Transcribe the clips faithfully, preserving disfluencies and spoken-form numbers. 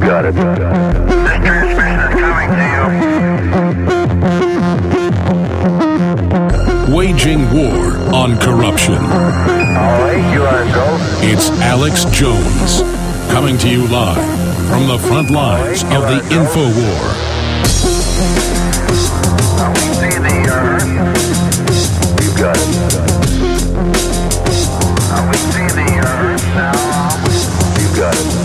got it. This transmission is coming to you. Waging war on corruption. All right, you are go. It's Alex Jones, coming to you live from the front lines of the info war. We see the earth. You got it. We see the earth now. You got it.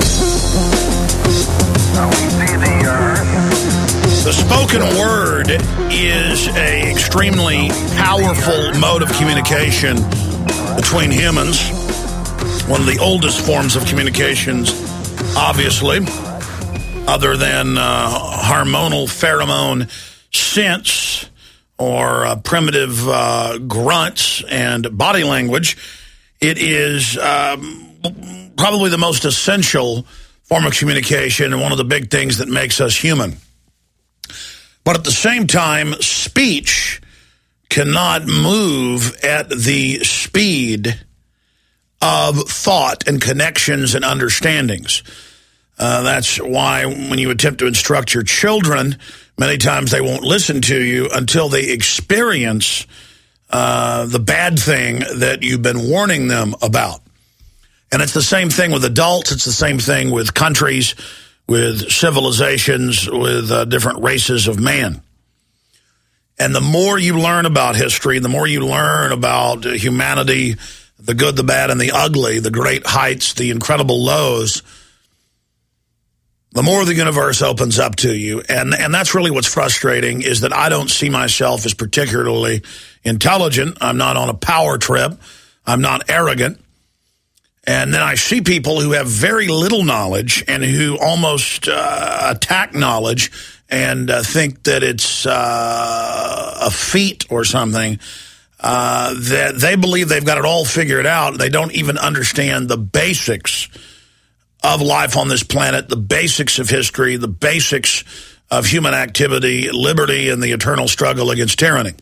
We see the earth. The spoken word is an extremely powerful mode of communication between humans. One of the oldest forms of communications, obviously, other than uh, hormonal pheromone scents or uh, primitive uh, grunts and body language. It is um, probably the most essential form of communication and one of the big things that makes us human. But at the same time, speech cannot move at the speed of thought and connections and understandings. Uh, that's why when you attempt to instruct your children, many times they won't listen to you until they experience uh, the bad thing that you've been warning them about. And it's the same thing with adults. It's the same thing with countries, with civilizations, with uh, different races of man. And the more you learn about history, the more you learn about humanity, the good, the bad, and the ugly, the great heights, the incredible lows, the more the universe opens up to you. And, and that's really what's frustrating, is that I don't see myself as particularly intelligent. I'm not on a power trip. I'm not arrogant. And then I see people who have very little knowledge and who almost uh, attack knowledge and uh, think that it's uh, a feat or something, uh, that they believe they've got it all figured out. They don't even understand the basics of life on this planet, the basics of history, the basics of human activity, liberty, and the eternal struggle against tyranny.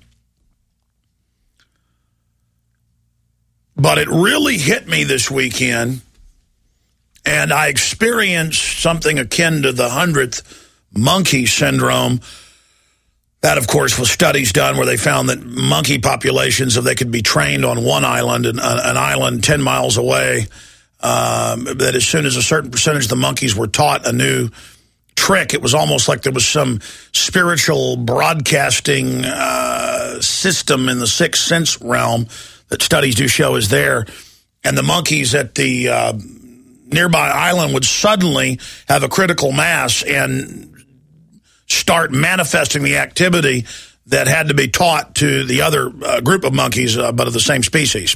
But it really hit me this weekend, and I experienced something akin to the hundredth monkey syndrome. That, of course, was studies done where they found that monkey populations, if they could be trained on one island, and an island ten miles away, um, that as soon as a certain percentage of the monkeys were taught a new trick, it was almost like there was some spiritual broadcasting uh, system in the sixth sense realm that studies do show is there, and the monkeys at the uh, nearby island would suddenly have a critical mass and start manifesting the activity that had to be taught to the other uh, group of monkeys, uh, but of the same species.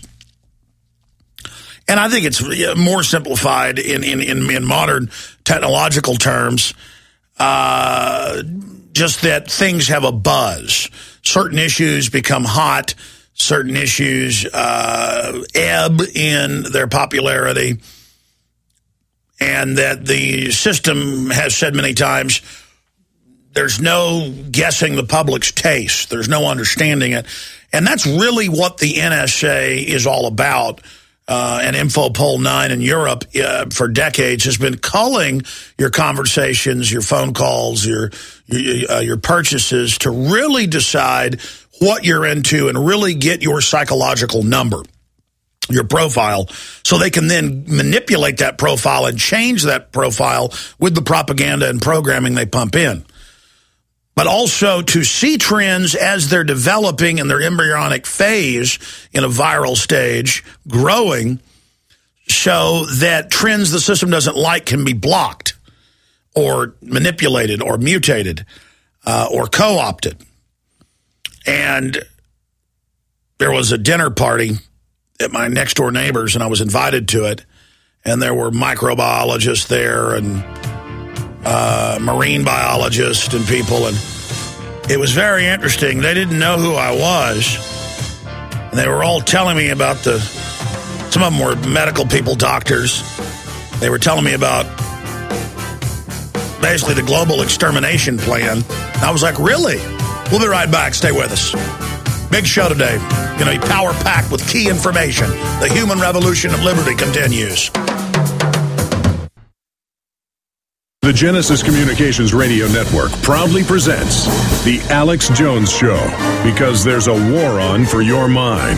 And I think it's more simplified in, in, in, in modern technological terms, uh, just that things have a buzz. Certain issues become hot. Certain issues uh, ebb in their popularity, and that the system has said many times, there's no guessing the public's taste. There's no understanding it. And that's really what the N S A is all about. Uh, and Infopol nine in Europe uh, for decades has been culling your conversations, your phone calls, your, your, uh, your purchases to really decide what you're into and really get your psychological number, your profile, so they can then manipulate that profile and change that profile with the propaganda and programming they pump in. But also to see trends as they're developing in their embryonic phase in a viral stage, growing, so that trends the system doesn't like can be blocked or manipulated or mutated uh, or co-opted. And there was a dinner party at my next-door neighbor's, and I was invited to it, and there were microbiologists there and uh, marine biologists and people, and it was very interesting. They didn't know who I was, and they were all telling me about the, some of them were medical people, doctors. They were telling me about basically the global extermination plan. And I was like, really? We'll be right back. Stay with us. Big show today. Going to be power-packed with key information. The human revolution of liberty continues. The Genesis Communications Radio Network proudly presents The Alex Jones Show, because there's a war on for your mind.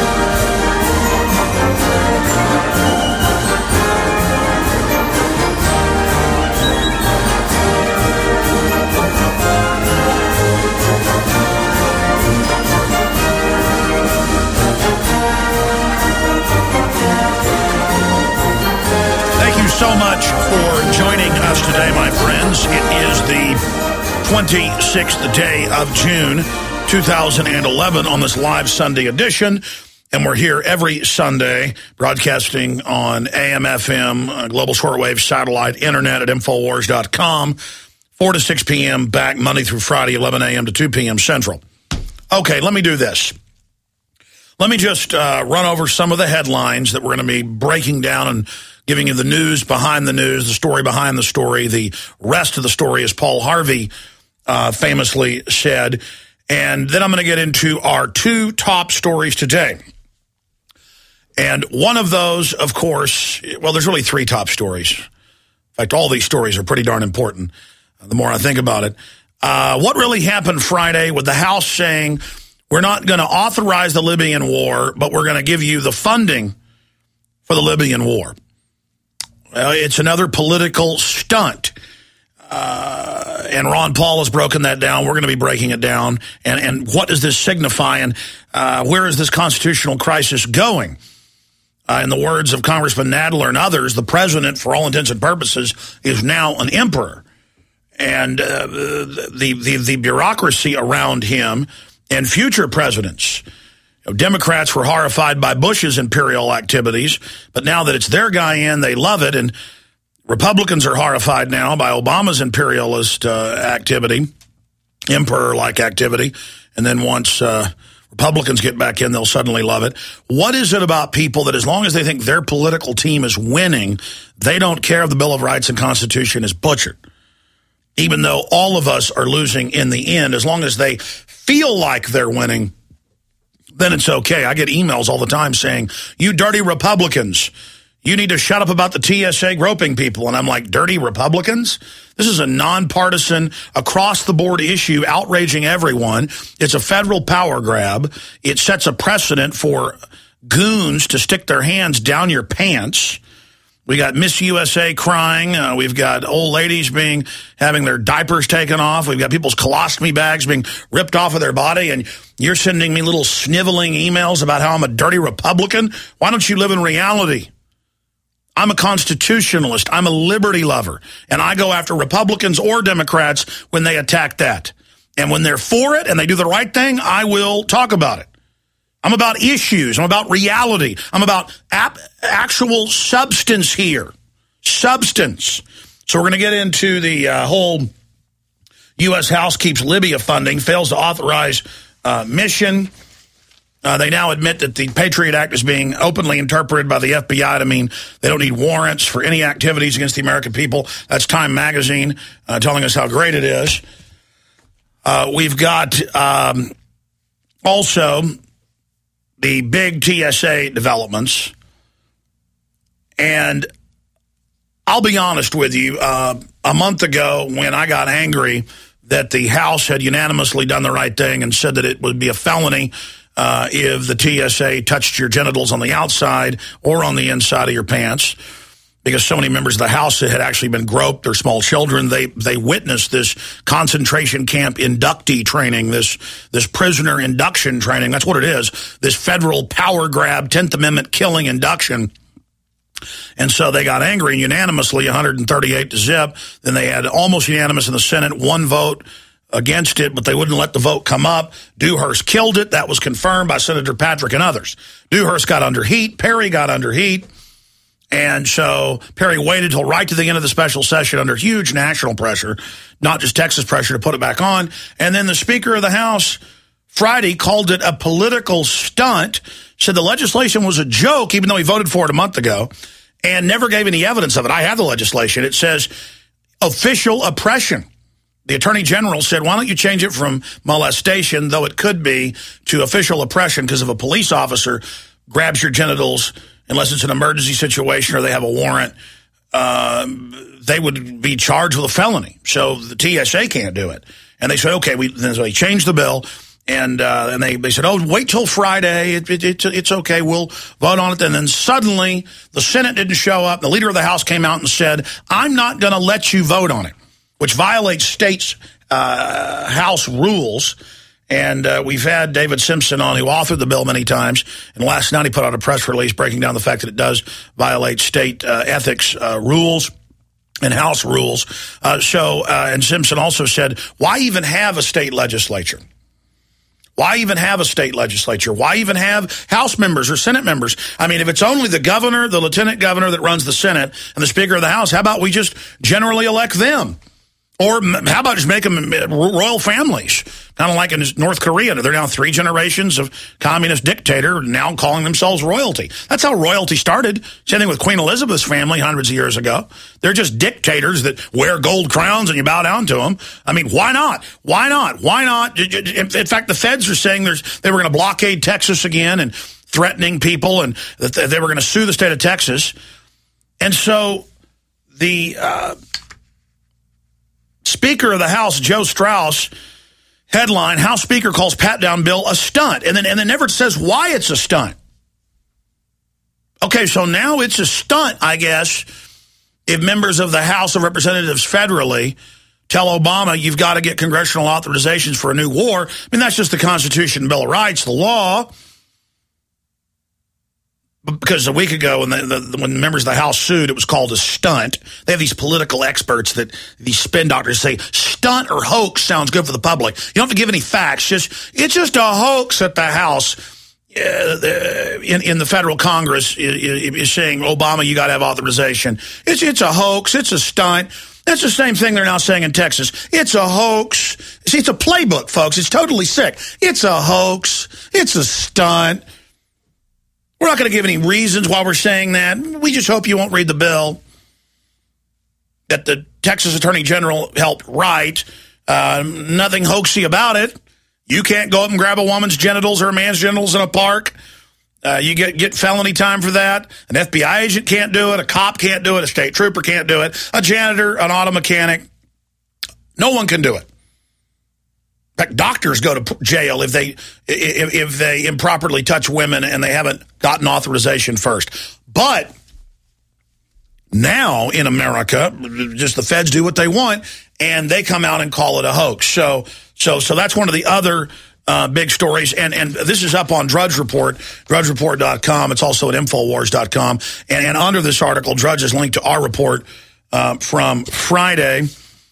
So much for joining us today, my friends. It is the twenty-sixth day of June, two thousand eleven on this live Sunday edition. And we're here every Sunday broadcasting on A M, F M, uh, global shortwave, satellite, internet at Infowars dot com, four to six p.m. back Monday through Friday, eleven a.m. to two p.m. Central. Okay, let me do this. Let me just uh, run over some of the headlines that we're going to be breaking down and giving you the news behind the news, the story behind the story, the rest of the story, as Paul Harvey uh, famously said. And then I'm going to get into our two top stories today. And one of those, of course, well, there's really three top stories. In fact, all these stories are pretty darn important, the more I think about it. Uh, what really happened Friday with the House saying, we're not going to authorize the Libyan war, but we're going to give you the funding for the Libyan war. Uh, it's another political stunt. Uh, and Ron Paul has broken that down. We're going to be breaking it down. And, and what does this signify? And uh, where is this constitutional crisis going? Uh, in the words of Congressman Nadler and others, the president, for all intents and purposes, is now an emperor. And uh, the, the, the bureaucracy around him and future presidents. Democrats were horrified by Bush's imperial activities, but now that it's their guy in, they love it. And Republicans are horrified now by Obama's imperialist uh, activity, emperor-like activity. And then once uh, Republicans get back in, they'll suddenly love it. What is it about people that as long as they think their political team is winning, they don't care if the Bill of Rights and Constitution is butchered? Even though all of us are losing in the end, as long as they feel like they're winning, then it's okay. I get emails all the time saying, you dirty Republicans, you need to shut up about the T S A groping people. And I'm like, dirty Republicans? This is a nonpartisan, across-the-board issue outraging everyone. It's a federal power grab. It sets a precedent for goons to stick their hands down your pants. We got Miss U S A crying. Uh, we've got old ladies being having their diapers taken off. We've got people's colostomy bags being ripped off of their body. And you're sending me little sniveling emails about how I'm a dirty Republican. Why don't you live in reality? I'm a constitutionalist. I'm a liberty lover. And I go after Republicans or Democrats when they attack that. And when they're for it and they do the right thing, I will talk about it. I'm about issues. I'm about reality. I'm about ap- actual substance here. Substance. So we're going to get into the uh, whole U S House keeps Libya funding, fails to authorize uh, mission. Uh, they now admit that the Patriot Act is being openly interpreted by the F B I to mean they don't need warrants for any activities against the American people. That's Time Magazine uh, telling us how great it is. Uh, we've got um, also the big T S A developments. And I'll be honest with you, uh, a month ago when I got angry that the House had unanimously done the right thing and said that it would be a felony uh, if the T S A touched your genitals on the outside or on the inside of your pants, because so many members of the House that had actually been groped, their small children, they they witnessed this concentration camp inductee training, this this prisoner induction training. That's what it is, this federal power grab, tenth Amendment killing induction. And so they got angry and unanimously, one hundred thirty-eight to zip. Then they had almost unanimous in the Senate, one vote against it, but they wouldn't let the vote come up. Dewhurst killed it. That was confirmed by Senator Patrick and others. Dewhurst got under heat. Perry got under heat. And so Perry waited till right to the end of the special session under huge national pressure, not just Texas pressure, to put it back on. And then the Speaker of the House Friday called it a political stunt, said the legislation was a joke, even though he voted for it a month ago, and never gave any evidence of it. I have the legislation. It says official oppression. The Attorney General said, why don't you change it from molestation, though it could be, to official oppression, because if a police officer grabs your genitals, unless it's an emergency situation or they have a warrant, uh, they would be charged with a felony. So the T S A can't do it. And they said, okay, we, then so they changed the bill. And uh, and they, they said, oh, wait till Friday. It, it, it, it's okay. We'll vote on it. And then suddenly the Senate didn't show up. The leader of the House came out and said, I'm not going to let you vote on it, which violates states' uh, House rules. And uh, we've had David Simpson on, who authored the bill many times. And last night he put out a press release breaking down the fact that it does violate state uh, ethics uh, rules and House rules. Uh, so, uh, and Simpson also said, why even have a state legislature? Why even have a state legislature? Why even have House members or Senate members? I mean, if it's only the governor, the lieutenant governor that runs the Senate and the Speaker of the House, how about we just generally elect them? Or how about just make them royal families? Kind of like in North Korea. They're now three generations of communist dictator now calling themselves royalty. That's how royalty started. Same thing with Queen Elizabeth's family hundreds of years ago. They're just dictators that wear gold crowns and you bow down to them. I mean, why not? Why not? Why not? In fact, the feds are saying there's they were going to blockade Texas again and threatening people, and that they were going to sue the state of Texas. And so the uh, Speaker of the House, Joe Strauss, headline, House Speaker calls pat-down bill a stunt. And then, and then never says why it's a stunt. Okay, so now it's a stunt, I guess, if members of the House of Representatives federally tell Obama you've got to get congressional authorizations for a new war. I mean, that's just the Constitution, Bill of Rights, the law. Because a week ago, when the, the, when members of the House sued, it was called a stunt. They have these political experts that these spin doctors say stunt or hoax sounds good for the public. You don't have to give any facts. Just it's just a hoax that the House uh, in in the federal Congress is, is saying Obama, you got to have authorization. It's it's a hoax. It's a stunt. That's the same thing they're now saying in Texas. It's a hoax. See, it's a playbook, folks. It's totally sick. It's a hoax. It's a stunt. We're not going to give any reasons why we're saying that. We just hope you won't read the bill that the Texas Attorney General helped write. Uh, nothing hoaxy about it. You can't go up and grab a woman's genitals or a man's genitals in a park. Uh, you get, get felony time for that. An F B I agent can't do it. A cop can't do it. A state trooper can't do it. A janitor, an auto mechanic. No one can do it. In fact, doctors go to jail if they if, if they improperly touch women and they haven't gotten authorization first. But now in America, just the feds do what they want, and they come out and call it a hoax. So so so that's one of the other uh, big stories. And and this is up on Drudge Report, drudge report dot com. It's also at infowars dot com. And, and under this article, Drudge is linked to our report uh, from Friday.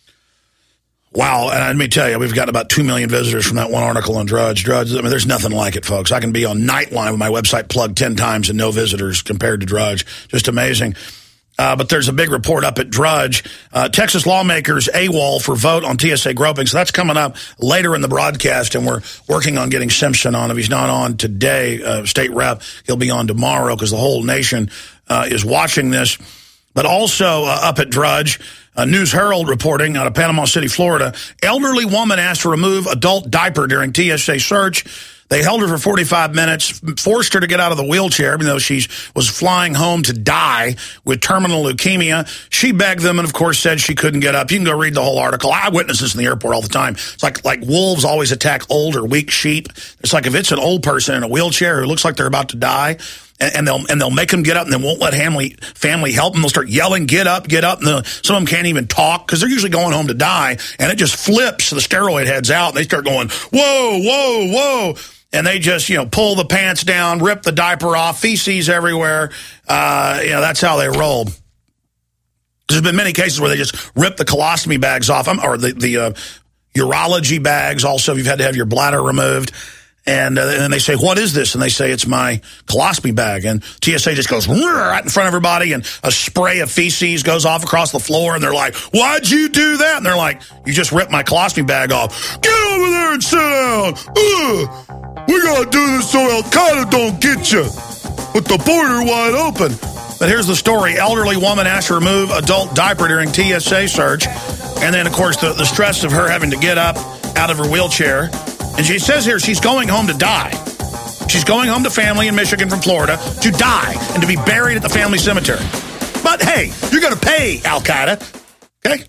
Wow, and let me tell you, we've got about two million visitors from that one article on Drudge. Drudge, I mean, there's nothing like it, folks. I can be on Nightline with my website plugged ten times and no visitors compared to Drudge. Just amazing. Uh, but there's a big report up at Drudge. Uh, Texas lawmakers AWOL for vote on T S A groping. So that's coming up later in the broadcast, and we're working on getting Simpson on. If he's not on today, uh, state rep, he'll be on tomorrow because the whole nation uh, is watching this. But also uh, up at Drudge, uh, News Herald reporting out of Panama City, Florida, elderly woman asked to remove adult diaper during T S A search. They held her for forty-five minutes, forced her to get out of the wheelchair, even though she was flying home to die with terminal leukemia. She begged them and, of course, said she couldn't get up. You can go read the whole article. I witness this in the airport all the time. It's like like wolves always attack old or weak sheep. It's like if it's an old person in a wheelchair who looks like they're about to die, and, and they'll and they'll make them get up, and they won't let family, family help them. They'll start yelling, get up, get up. And some of them can't even talk because they're usually going home to die, and it just flips. The steroid heads out, and they start going, whoa, whoa, whoa. And they just, you know, pull the pants down, rip the diaper off, feces everywhere. Uh, you know, that's how they roll. There's been many cases where they just rip the colostomy bags off, or the, the uh, urology bags. Also, you've had to have your bladder removed. And, uh, and then they say, what is this? And they say, it's my colostomy bag. And T S A just goes right in front of everybody, and a spray of feces goes off across the floor. And they're like, why'd you do that? And they're like, you just ripped my colostomy bag off. Get over there and sit down. Ugh. We got to do this so Al-Qaeda don't get you with the border wide open. But here's the story. Elderly woman asked to remove adult diaper during T S A search. And then, of course, the, the stress of her having to get up out of her wheelchair. And she says here she's going home to die. She's going home to family in Michigan from Florida to die and to be buried at the family cemetery. But, hey, you're going to pay Al-Qaeda. Okay?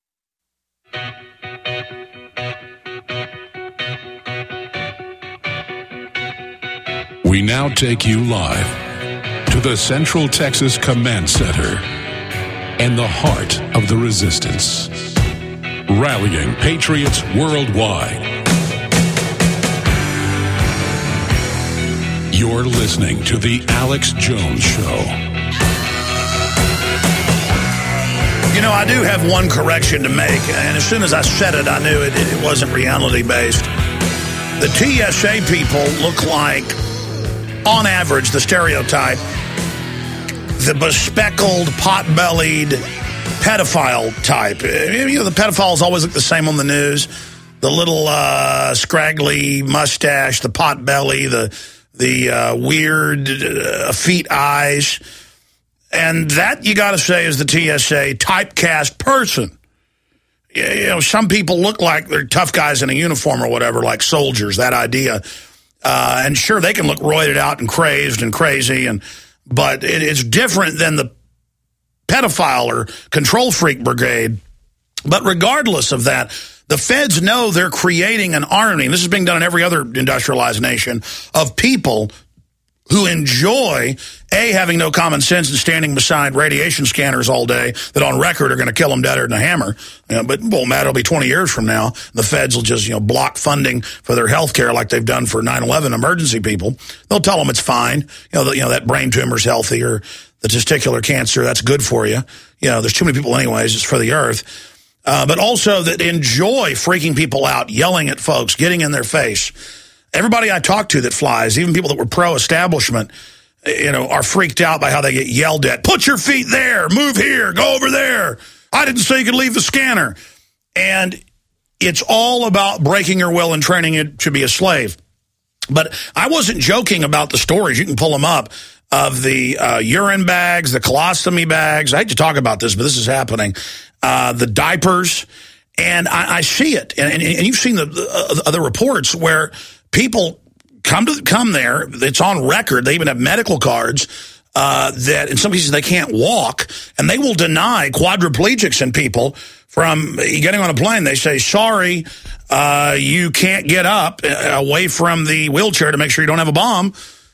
We now take you live to the Central Texas Command Center and the heart of the resistance, rallying patriots worldwide. You're listening to The Alex Jones Show. You know, I do have one correction to make, and as soon as I said it, I knew it, it wasn't reality-based. The T S A people look like, on average, the stereotype, the bespectacled, pot-bellied pedophile type. You know, the pedophiles always look the same on the news. The little uh, scraggly mustache, the pot belly, the the uh, weird uh, feet eyes. And that, you got to say, is the T S A typecast person. You know, some people look like they're tough guys in a uniform or whatever, like soldiers, that idea. Uh, and sure, they can look roided out and crazed and crazy, and but it, it's different than the pedophile or control freak brigade. But regardless of that, the feds know they're creating an army, and this is being done in every other industrialized nation, of people who enjoy, A, having no common sense and standing beside radiation scanners all day that on record are going to kill them deader than a hammer. You know, but it won't matter. It'll be twenty years from now. The feds will just, you know, block funding for their health care like they've done for nine eleven emergency people. They'll tell them it's fine. You know, the, you know that brain tumor's healthy, or the testicular cancer, that's good for you. You know, there's too many people anyways. It's for the earth. Uh, but also that enjoy freaking people out, yelling at folks, getting in their face. Everybody I talk to that flies, even people that were pro-establishment, you know, are freaked out by how they get yelled at. Put your feet there, move here, go over there. I didn't say you could leave the scanner. And it's all about breaking your will and training it to be a slave. But I wasn't joking about the stories. You can pull them up, of the uh, urine bags, the colostomy bags. I hate to talk about this, but this is happening. Uh, the diapers. And I, I see it. And, and, and you've seen the, the other reports where people come to come there. It's on record. They even have medical cards uh, that in some cases they can't walk, and they will deny quadriplegics and people from getting on a plane. They say, sorry, uh, you can't get up away from the wheelchair to make sure you don't have a bomb.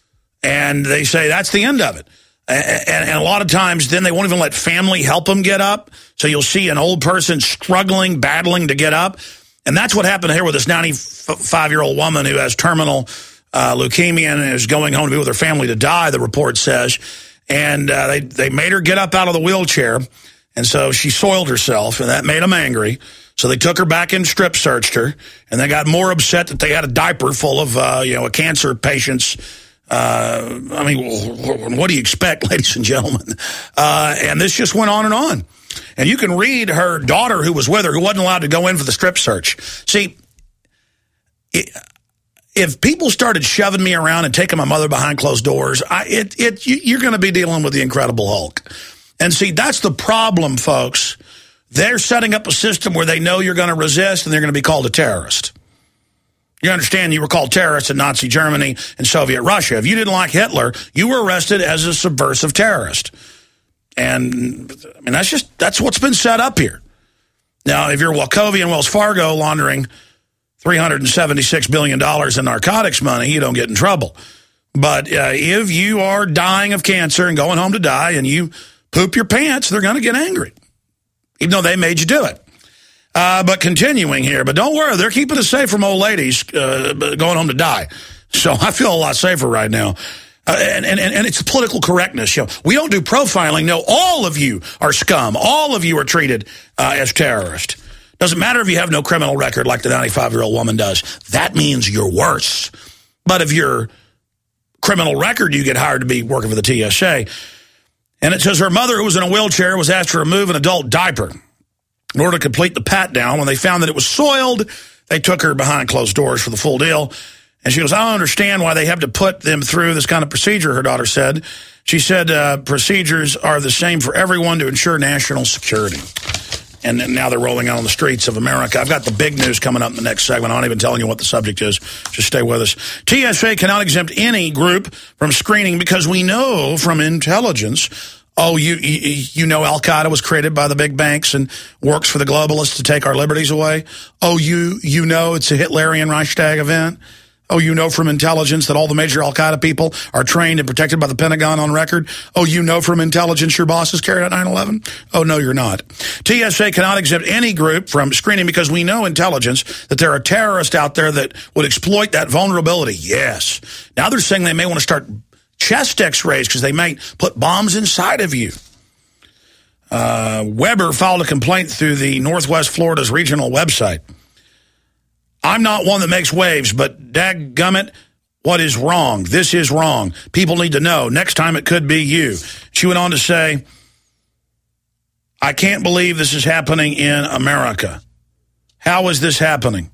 And they say that's the end of it. And, and, and a lot of times then they won't even let family help them get up. So you'll see an old person struggling, battling to get up. And that's what happened here with this ninety-five-year-old woman who has terminal uh, leukemia and is going home to be with her family to die, the report says. And uh, they, they made her get up out of the wheelchair. And so she soiled herself, and that made them angry. So they took her back and strip searched her. And they got more upset that they had a diaper full of, uh, you know, a cancer patient's. Uh, I mean, what do you expect, ladies and gentlemen? Uh, and this just went on and on. And you can read her daughter who was with her, who wasn't allowed to go in for the strip search. See, it, if people started shoving me around and taking my mother behind closed doors, I, it, it, you're going to be dealing with the Incredible Hulk. And see, that's the problem, folks. They're setting up a system where they know you're going to resist, and they're going to be called a terrorist. You understand, you were called terrorists in Nazi Germany and Soviet Russia. If you didn't like Hitler, you were arrested as a subversive terrorist. And, I mean, that's just, that's what's been set up here. Now, if you're Wachovia and Wells Fargo laundering three hundred seventy-six billion dollars in narcotics money, you don't get in trouble. But uh, if you are dying of cancer and going home to die and you poop your pants, they're going to get angry, even though they made you do it. Uh, but continuing here, but don't worry, they're keeping us safe from old ladies uh, going home to die. So I feel a lot safer right now. Uh, and, and, and it's political correctness. You know, we don't do profiling. No, all of you are scum. All of you are treated uh, as terrorists. Doesn't matter if you have no criminal record like the ninety-five-year-old woman does. That means you're worse. But if you're criminal record, you get hired to be working for the T S A. And it says her mother, who was in a wheelchair, was asked to remove an adult diaper in order to complete the pat-down. When they found that it was soiled, they took her behind closed doors for the full deal. And she goes, I don't understand why they have to put them through this kind of procedure, her daughter said. She said uh, procedures are the same for everyone to ensure national security. And now they're rolling out on the streets of America. I've got the big news coming up in the next segment. I'm not even telling you what the subject is. Just stay with us. T S A cannot exempt any group from screening because we know from intelligence Oh, you, you you know Al-Qaeda was created by the big banks and works for the globalists to take our liberties away? Oh, you you know it's a Hitlerian Reichstag event? Oh, you know from intelligence that all the major Al-Qaeda people are trained and protected by the Pentagon on record? Oh, you know from intelligence your bosses carried out nine eleven? Oh, no, you're not. T S A cannot exempt any group from screening because we know intelligence that there are terrorists out there that would exploit that vulnerability. Yes. Now they're saying they may want to start chest x-rays because they might put bombs inside of you. Uh, Weber filed a complaint through the Northwest Florida's regional website. I'm not one that makes waves, but dadgummit, what is wrong? This is wrong. People need to know. Next time it could be you. She went on to say, I can't believe this is happening in America. How is this happening?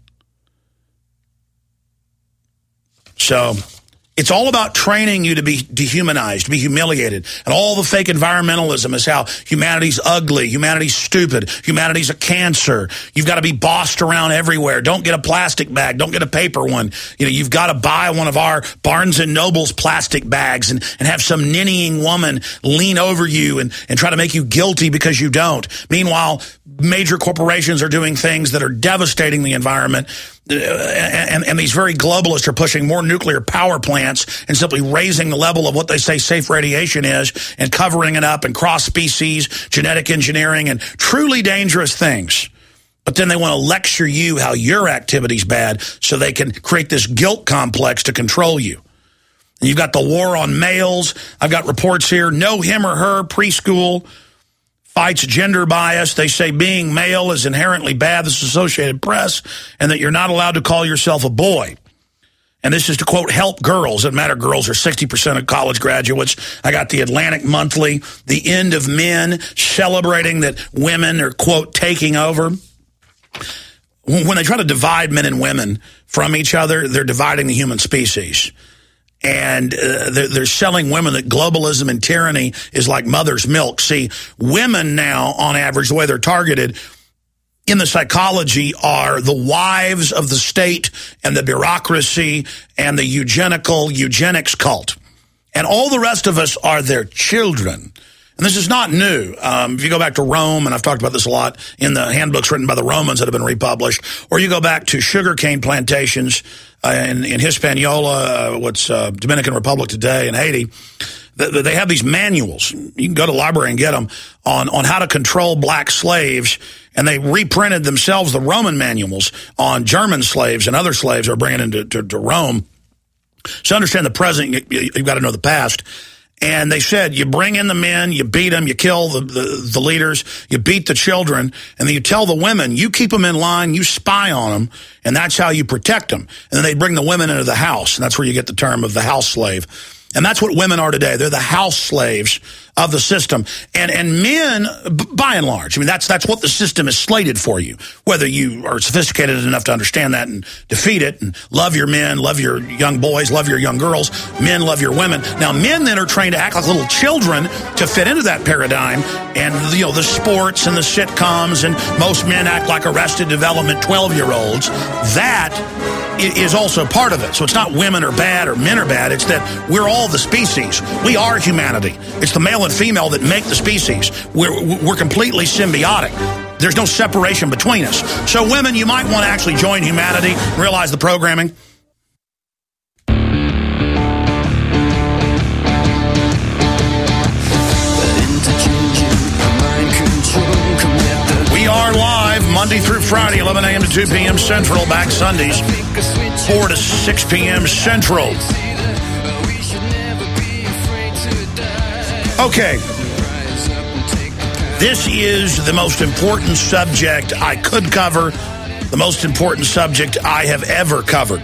So it's all about training you to be dehumanized, to be humiliated. And all the fake environmentalism is how humanity's ugly, humanity's stupid, humanity's a cancer. You've got to be bossed around everywhere. Don't get a plastic bag. Don't get a paper one. You know, you've got to buy one of our Barnes and Noble's plastic bags and, and have some ninnying woman lean over you and, and try to make you guilty because you don't. Meanwhile, major corporations are doing things that are devastating the environment. Uh, and, and these very globalists are pushing more nuclear power plants and simply raising the level of what they say safe radiation is and covering it up and cross-species, genetic engineering, and truly dangerous things. But then they want to lecture you how your activity's bad so they can create this guilt complex to control you. And you've got the war on males. I've got reports here, no him or her preschool fights gender bias. They say being male is inherently bad, this is Associated Press, and that you're not allowed to call yourself a boy. And this is to, quote, help girls. It doesn't matter, girls are sixty percent of college graduates. I got the Atlantic Monthly, the end of men, celebrating that women are, quote, taking over. When they try to divide men and women from each other, they're dividing the human species. And uh, they're, they're selling women that globalism and tyranny is like mother's milk. See, women now, on average, the way they're targeted in the psychology are the wives of the state and the bureaucracy and the eugenical eugenics cult. And all the rest of us are their children. And this is not new. Um, if you go back to Rome, and I've talked about this a lot in the handbooks written by the Romans that have been republished, or you go back to sugarcane plantations uh, in, in Hispaniola, uh, what's uh, Dominican Republic today, and Haiti, they, they have these manuals. You can go to the library and get them on, on how to control black slaves, and they reprinted themselves the Roman manuals on German slaves and other slaves that are bringing into to, to Rome. So understand the present, you, you've got to know the past. And they said, you bring in the men, you beat them, you kill the, the, the leaders, you beat the children, and then you tell the women, you keep them in line, you spy on them, and that's how you protect them. And then they bring the women into the house, and that's where you get the term of the house slave. And that's what women are today. They're the house slaves of the system. And and men, by and large, I mean, that's that's what the system is slated for you. Whether you are sophisticated enough to understand that and defeat it and love your men, love your young boys, love your young girls, men love your women. Now, men then are trained to act like little children to fit into that paradigm. And, you know, the sports and the sitcoms, and most men act like Arrested Development twelve-year-olds. That is also part of it. So it's not women are bad or men are bad. It's that we're all the species. We are humanity. It's the male and female that make the species. We're, we're completely symbiotic. There's no separation between us. So women, you might want to actually join humanity, realize the programming. We are live Monday through Friday, eleven a.m. to two p.m. Central. Back Sundays, four to six p.m. Central. Okay. This is the most important subject I could cover, the most important subject I have ever covered.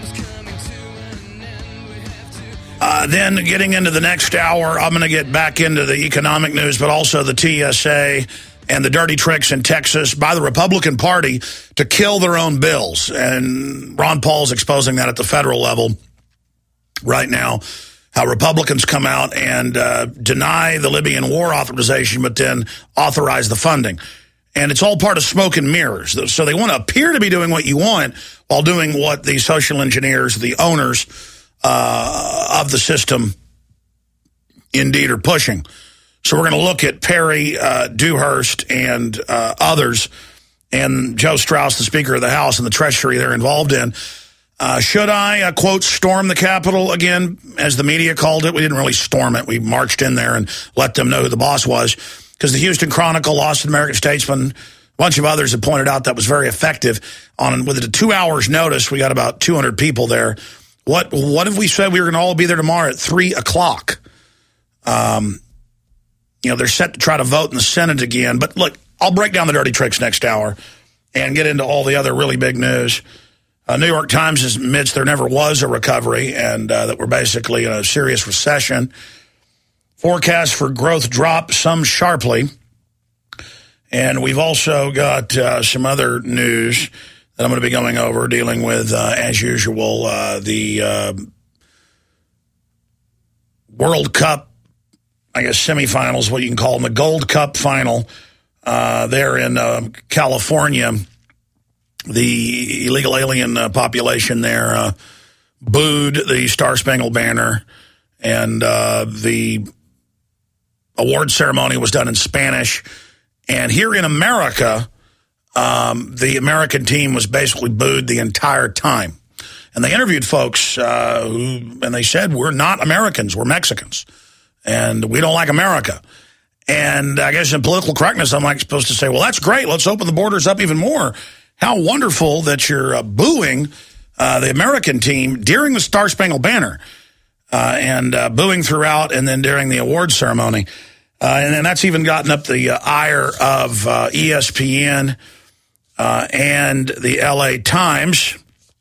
Uh, then getting into the next hour, I'm going to get back into the economic news, but also the T S A and the dirty tricks in Texas by the Republican Party to kill their own bills. And Ron Paul's exposing that at the federal level right now, how Republicans come out and uh, deny the Libyan war authorization, but then authorize the funding. And it's all part of smoke and mirrors. So they want to appear to be doing what you want while doing what the social engineers, the owners uh, of the system, indeed are pushing. So we're going to look at Perry uh, Dewhurst and uh, others, and Joe Strauss, the Speaker of the House, and the treachery they're involved in. Uh, should I, uh, quote, storm the Capitol again, as the media called it? We didn't really storm it. We marched in there and let them know who the boss was, because the Houston Chronicle, Austin American Statesman, a bunch of others have pointed out that was very effective. On with a two hours notice, we got about two hundred people there. What what if we said we were going to all be there tomorrow at three o'clock? Um, you know, they're set to try to vote in the Senate again. But look, I'll break down the dirty tricks next hour and get into all the other really big news. Uh, New York Times admits there never was a recovery and uh, that we're basically in a serious recession. Forecasts for growth drop, some sharply. And we've also got uh, some other news that I'm going to be going over, dealing with, uh, as usual, uh, the uh, World Cup, I guess, semifinals, what you can call them, the Gold Cup final uh, there in uh, California. The illegal alien uh, population there uh, booed the Star Spangled Banner, and uh, the award ceremony was done in Spanish. And here in America, um, the American team was basically booed the entire time. And they interviewed folks, uh, who, and they said, we're not Americans, we're Mexicans, and we don't like America. And I guess in political correctness, I'm like supposed to say, well, that's great, let's open the borders up even more. How wonderful that you're uh, booing uh, the American team during the Star Spangled Banner, uh, and uh, booing throughout, and then during the award ceremony. Uh, and then that's even gotten up the uh, ire of uh, E S P N uh, and the L A Times.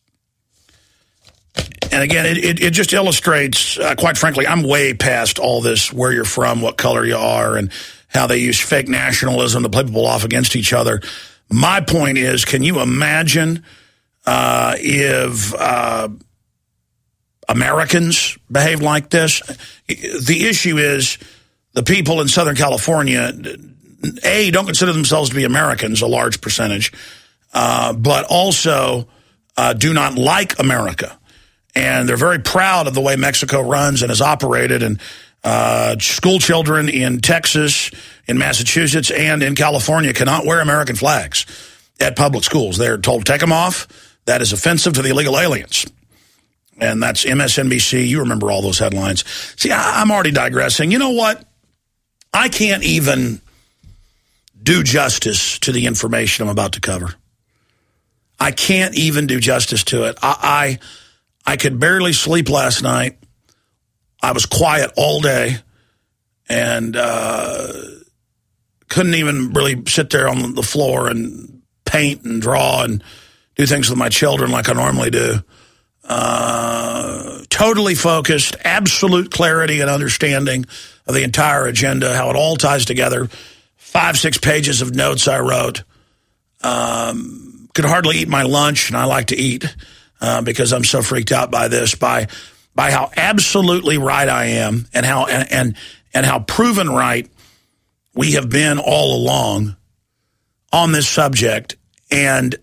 And again, it, it, it just illustrates, uh, quite frankly, I'm way past all this, where you're from, what color you are, and how they use fake nationalism to play people off against each other. My point is, can you imagine uh, if uh, Americans behave like this? The issue is, the people in Southern California, A, don't consider themselves to be Americans, a large percentage, uh, but also uh, do not like America. And they're very proud of the way Mexico runs and is operated. And uh, school children in Texas, in Massachusetts, and in California cannot wear American flags at public schools. They're told to take them off. That is offensive to the illegal aliens. And that's M S N B C. You remember all those headlines. See, I'm already digressing. You know what? I can't even do justice to the information I'm about to cover. I can't even do justice to it. I, I, I could barely sleep last night. I was quiet all day and uh, couldn't even really sit there on the floor and paint and draw and do things with my children like I normally do. Uh, totally focused, absolute clarity and understanding of the entire agenda, how it all ties together. Five, six pages of notes I wrote. Um, could hardly eat my lunch, and I like to eat uh, because I'm so freaked out by this, by by how absolutely right I am, and how and and, and how proven right we have been all along on this subject. And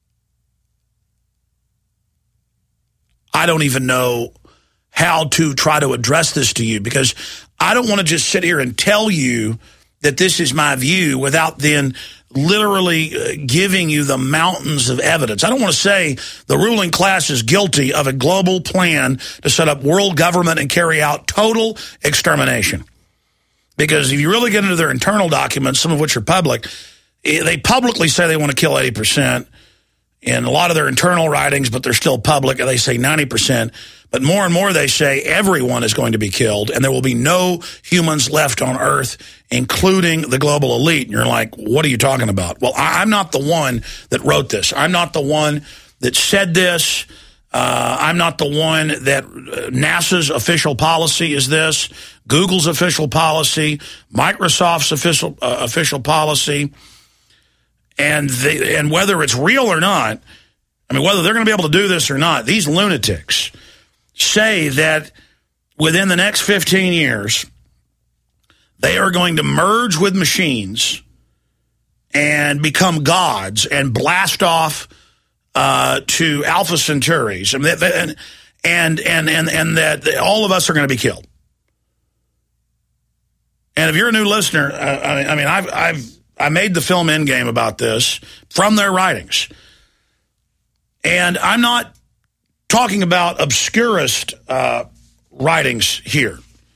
I don't even know how to try to address this to you, because I don't want to just sit here and tell you that this is my view without then literally giving you the mountains of evidence. I don't want to say the ruling class is guilty of a global plan to set up world government and carry out total extermination. Because if you really get into their internal documents, some of which are public, they publicly say they want to kill eighty percent. In a lot of their internal writings, but they're still public, they say ninety percent. But more and more they say everyone is going to be killed, and there will be no humans left on Earth, including the global elite. And you're like, what are you talking about? Well, I'm not the one that wrote this. I'm not the one that said this. Uh, I'm not the one that NASA's official policy is this, Google's official policy, Microsoft's official uh, official policy. And they, and whether it's real or not, I mean, whether they're going to be able to do this or not, these lunatics say that within the next fifteen years, they are going to merge with machines and become gods and blast off uh, to Alpha Centauris, and and and and and, and that all of us are going to be killed. And if you're a new listener, uh, I, I mean, I've, I've, I made the film Endgame about this from their writings. And I'm not talking about obscurist uh, writings here.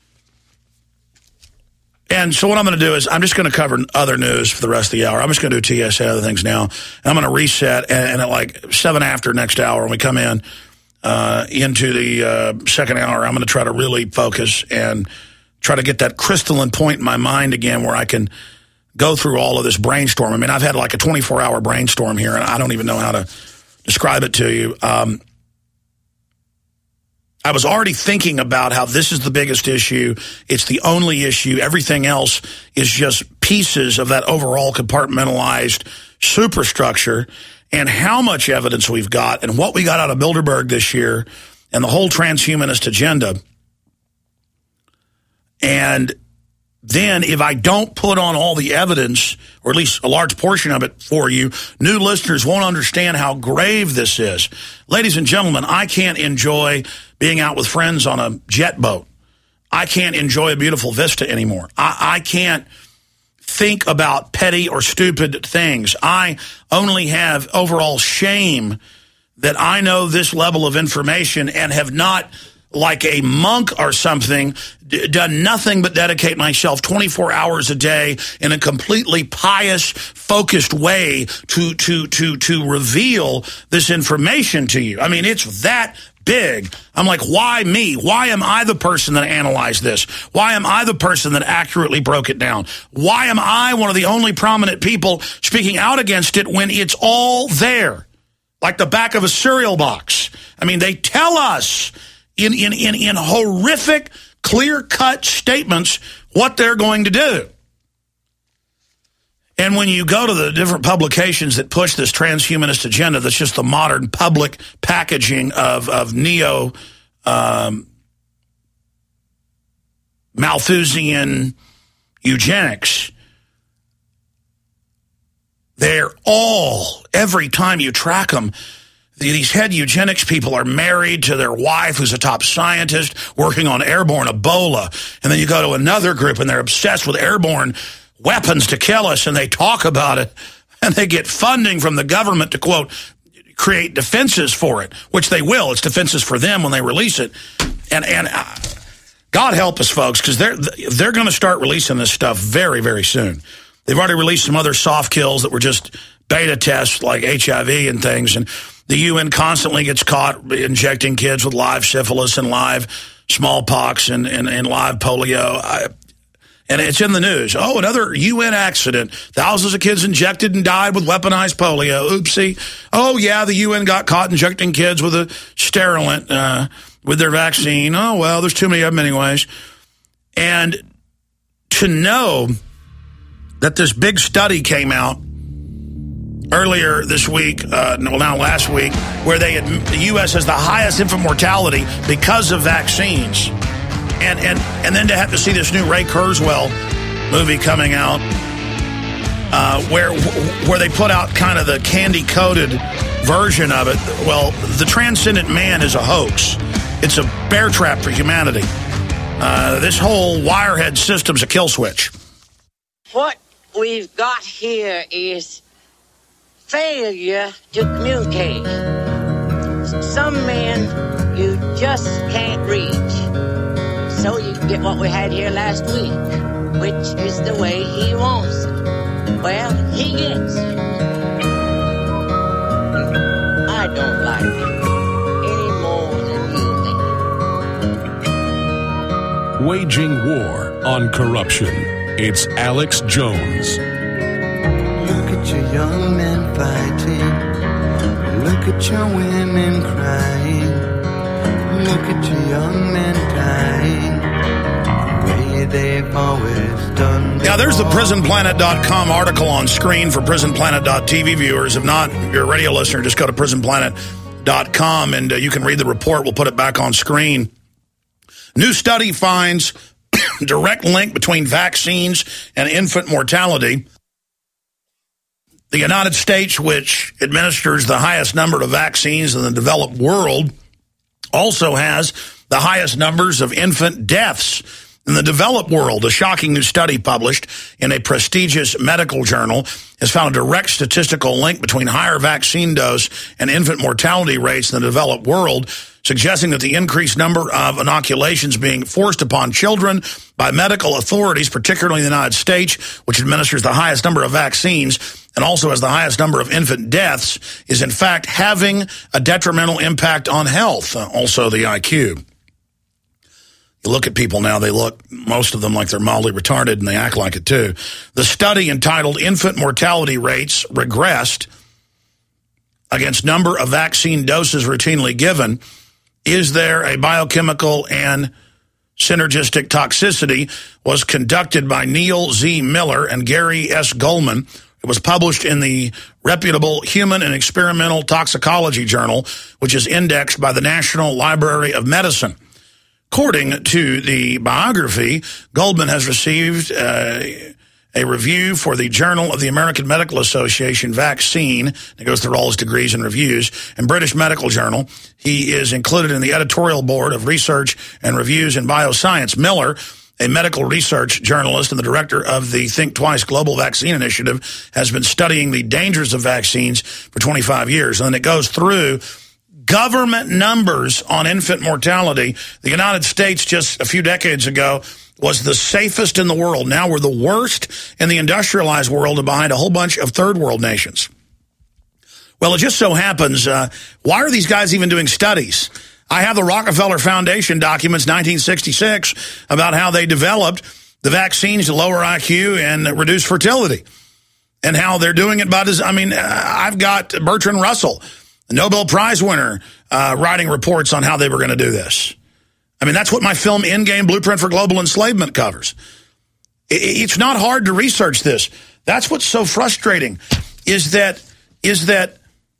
And so what I'm going to do is I'm just going to cover other news for the rest of the hour. I'm just going to do T S A, other things now. And I'm going to reset, and, and at like seven after next hour when we come in uh, into the uh, second hour, I'm going to try to really focus and try to get that crystalline point in my mind again where I can go through all of this brainstorm. I mean, I've had like a twenty-four hour brainstorm here, and I don't even know how to describe it to you. Um, I was already thinking about how this is the biggest issue. It's the only issue. Everything else is just pieces of that overall compartmentalized superstructure, and how much evidence we've got and what we got out of Bilderberg this year and the whole transhumanist agenda. And then if I don't put on all the evidence, or at least a large portion of it for you, new listeners won't understand how grave this is. Ladies and gentlemen, I can't enjoy being out with friends on a jet boat. I can't enjoy a beautiful vista anymore. I, I can't think about petty or stupid things. I only have overall shame that I know this level of information and have not, like a monk or something, d- done nothing but dedicate myself twenty-four hours a day in a completely pious, focused way to to to to reveal this information to you. I mean, it's that big. I'm like, why me? Why am I the person that analyzed this? Why am I the person that accurately broke it down? Why am I one of the only prominent people speaking out against it when it's all there, like the back of a cereal box? I mean, they tell us in, in, in, in horrific, clear-cut statements what they're going to do. And when you go to the different publications that push this transhumanist agenda, that's just the modern public packaging of, of neo um, Malthusian eugenics, they're all, every time you track them, these head eugenics people are married to their wife who's a top scientist working on airborne Ebola. And then you go to another group and they're obsessed with airborne weapons to kill us, and they talk about it, and they get funding from the government to, quote, create defenses for it, which they will. It's defenses for them when they release it. And and uh, God help us, folks, because they're, they're going to start releasing this stuff very, very soon. They've already released some other soft kills that were just beta tests like H I V and things, and the U N constantly gets caught injecting kids with live syphilis and live smallpox and, and, and live polio. I, and it's in the news. Oh, another U N accident. Thousands of kids injected and died with weaponized polio. Oopsie. Oh, yeah, the U N got caught injecting kids with a sterilant uh, with their vaccine. Oh, well, there's too many of them anyways. And to know that this big study came out earlier this week, uh, well, now last week, where they had, the U S has the highest infant mortality because of vaccines. And, and, and then to have to see this new Ray Kurzweil movie coming out uh, where, where they put out kind of the candy-coated version of it. Well, the transcendent man is a hoax. It's a bear trap for humanity. Uh, this whole wirehead system's a kill switch. What we've got here is failure to communicate. Some men you just can't reach. So you get what we had here last week, which is the way he wants it. Well, he gets it. I don't like it any more than you do. Waging war on corruption. It's Alex Jones. Look at your young men fighting. Look at your women crying. Look at your young men dying the way they've always done. Now, there's the prison planet dot com article on screen for prison planet dot t v viewers. If not, if you're a radio listener, just go to prison planet dot com and uh, you can read the report. We'll put it back on screen. New study finds direct link between vaccines and infant mortality. The United States, which administers the highest number of vaccines in the developed world, also has the highest numbers of infant deaths In the developed world, a shocking new study published in a prestigious medical journal has found a direct statistical link between higher vaccine dose and infant mortality rates in the developed world, suggesting that the increased number of inoculations being forced upon children by medical authorities, particularly in the United States, which administers the highest number of vaccines and also has the highest number of infant deaths, is in fact having a detrimental impact on health, also the I Q. You look at people now, they look, most of them, like they're mildly retarded, and they act like it too. The study entitled Infant Mortality Rates Regressed Against Number of Vaccine Doses Routinely Given, Is There a Biochemical and Synergistic Toxicity, was conducted by Neil Z. Miller and Gary S. Goldman. It was published in the reputable Human and Experimental Toxicology Journal, which is indexed by the National Library of Medicine. According to the biography, Goldman has received uh, a review for the Journal of the American Medical Association Vaccine. It goes through all his degrees and reviews. And British Medical Journal. He is included in the editorial board of research and reviews in bioscience. Miller, a medical research journalist and the director of the Think Twice Global Vaccine Initiative, has been studying the dangers of vaccines for twenty-five years. And then it goes through government numbers on infant mortality. The United States just a few decades ago was the safest in the world. Now we're the worst in the industrialized world and behind a whole bunch of third world nations. Well, it just so happens, uh, why are these guys even doing studies? I have the Rockefeller Foundation documents, nineteen sixty-six, about how they developed the vaccines to lower I Q and reduce fertility. And how they're doing it by design. I mean, I've got Bertrand Russell, the Nobel Prize winner, uh, writing reports on how they were going to do this. I mean, that's what my film Endgame Blueprint for Global Enslavement covers. It's not hard to research this. That's what's so frustrating, is that is that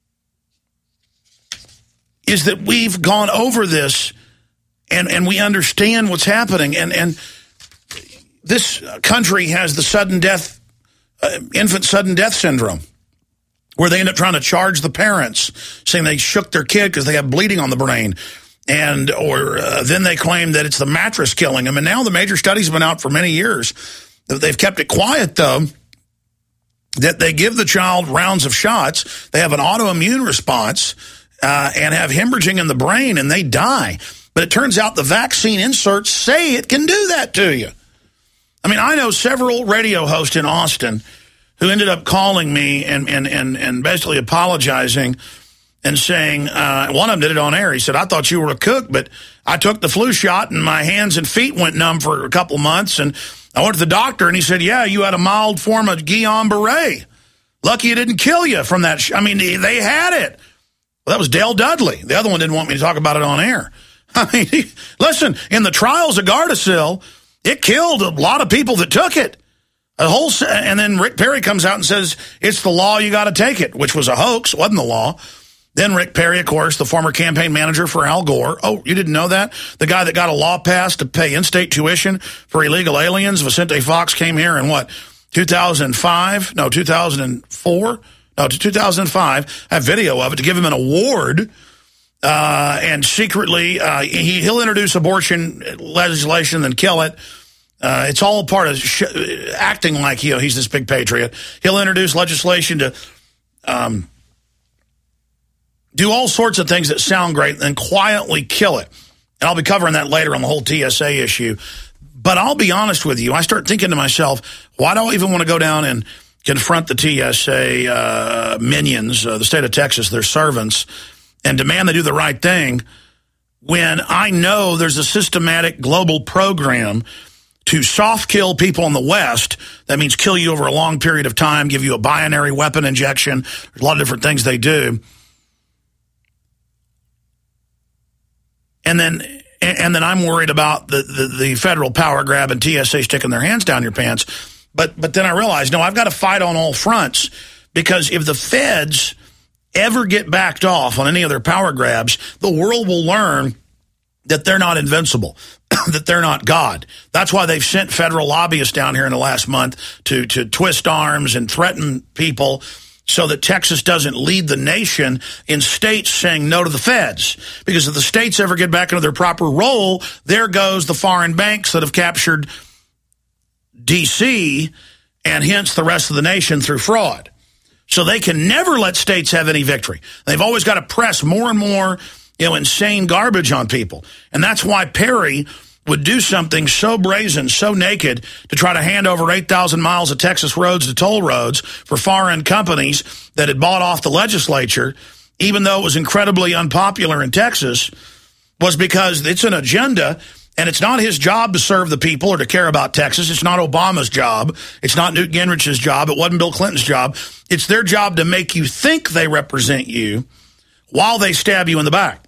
is that we've gone over this and, and we understand what's happening. And, and this country has the sudden death, uh, infant sudden death syndrome, where they end up trying to charge the parents, saying they shook their kid because they have bleeding on the brain. And or uh, then they claim that it's the mattress killing them. And now the major studies have been out for many years. They've kept it quiet, though, that they give the child rounds of shots. They have an autoimmune response uh, and have hemorrhaging in the brain, and they die. But it turns out the vaccine inserts say it can do that to you. I mean, I know several radio hosts in Austin who ended up calling me and, and, and, and basically apologizing and saying, uh, one of them did it on air. He said, I thought you were a cook, but I took the flu shot and my hands and feet went numb for a couple months. And I went to the doctor and he said, yeah, you had a mild form of Guillain-Barré. Lucky it didn't kill you from that. Sh I mean, they had it. Well, that was Dale Dudley. The other one didn't want me to talk about it on air. I mean, he, listen, in the trials of Gardasil, it killed a lot of people that took it. A whole, and then Rick Perry comes out and says, it's the law, you got to take it, which was a hoax, wasn't the law. Then Rick Perry, of course, the former campaign manager for Al Gore. Oh, you didn't know that? The guy that got a law passed to pay in-state tuition for illegal aliens. Vicente Fox came here in what, two thousand five? No, two thousand four? No, to two thousand five. I have video of it to give him an award. Uh, and secretly, uh, he, he'll introduce abortion legislation and kill it. Uh, it's all part of sh acting like you know, he's this big patriot. He'll introduce legislation to um, do all sorts of things that sound great and then quietly kill it. And I'll be covering that later on the whole T S A issue. But I'll be honest with you. I start thinking to myself, why do I even want to go down and confront the T S A uh, minions, uh, the state of Texas, their servants, and demand they do the right thing when I know there's a systematic global program to soft kill people in the West. That means kill you over a long period of time, give you a binary weapon injection. There's a lot of different things they do. And then and then I'm worried about the, the, the federal power grab and T S A sticking their hands down your pants. But, but then I realized, no, I've got to fight on all fronts, because if the feds ever get backed off on any of their power grabs, the world will learn that they're not invincible, that they're not God. That's why they've sent federal lobbyists down here in the last month to, to twist arms and threaten people so that Texas doesn't lead the nation in states saying no to the feds. Because if the states ever get back into their proper role, there goes the foreign banks that have captured D C and hence the rest of the nation through fraud. So they can never let states have any victory. They've always got to press more and more, you know, insane garbage on people. And that's why Perry would do something so brazen, so naked, to try to hand over eight thousand miles of Texas roads to toll roads for foreign companies that had bought off the legislature, even though it was incredibly unpopular in Texas, was because it's an agenda, and it's not his job to serve the people or to care about Texas. It's not Obama's job. It's not Newt Gingrich's job. It wasn't Bill Clinton's job. It's their job to make you think they represent you while they stab you in the back.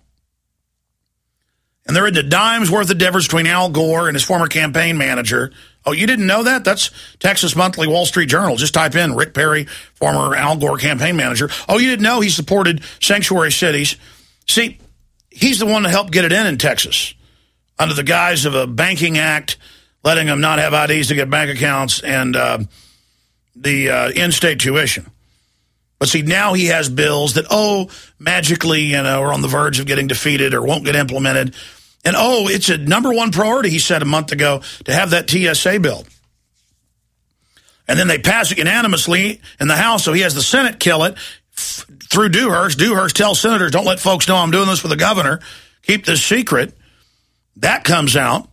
And there isn't a dime's worth of difference between Al Gore and his former campaign manager. Oh, you didn't know that? That's Texas Monthly Wall Street Journal. Just type in Rick Perry, former Al Gore campaign manager. Oh, you didn't know he supported sanctuary cities? See, he's the one that helped get it in in Texas under the guise of a banking act, letting them not have I Ds to get bank accounts, and uh, the uh, in-state tuition. But see, now he has bills that, oh, magically, you know, are on the verge of getting defeated or won't get implemented. And, oh, it's a number one priority, he said a month ago, to have that T S A bill. And then they pass it unanimously in the House, so he has the Senate kill it f- through Dewhurst. Dewhurst tells senators, don't let folks know I'm doing this for the governor. Keep this secret. That comes out.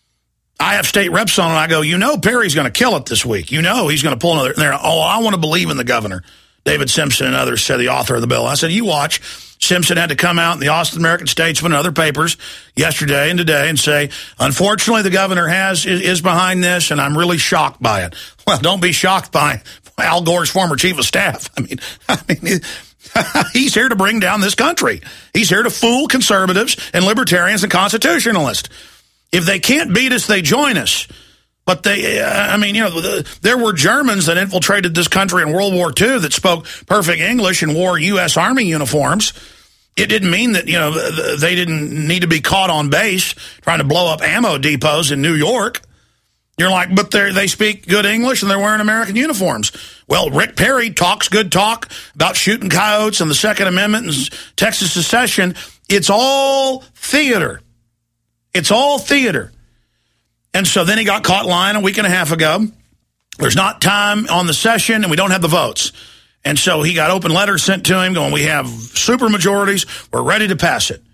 I have state reps on, and I go, you know Perry's going to kill it this week. You know he's going to pull another. There. Oh, I want to believe in the governor. David Simpson and others said, the author of the bill. I said, you watch. Simpson had to come out in the Austin American Statesman and other papers yesterday and today and say, unfortunately, the governor has is, is behind this, and I'm really shocked by it. Well, don't be shocked by Al Gore's former chief of staff. I mean, I mean, he's here to bring down this country. He's here to fool conservatives and libertarians and constitutionalists. If they can't beat us, they join us. But they, uh, I mean, you know, the, there were Germans that infiltrated this country in World War Two that spoke perfect English and wore U S Army uniforms. It didn't mean that, you know, they didn't need to be caught on base trying to blow up ammo depots in New York. You're like, but they they speak good English and they're wearing American uniforms. Well, Rick Perry talks good talk about shooting coyotes and the Second Amendment and Texas secession. It's all theater. It's all theater. And so then he got caught lying a week and a half ago. There's not time on the session, and we don't have the votes. And so he got open letters sent to him going, we have super majorities. We're ready to pass it.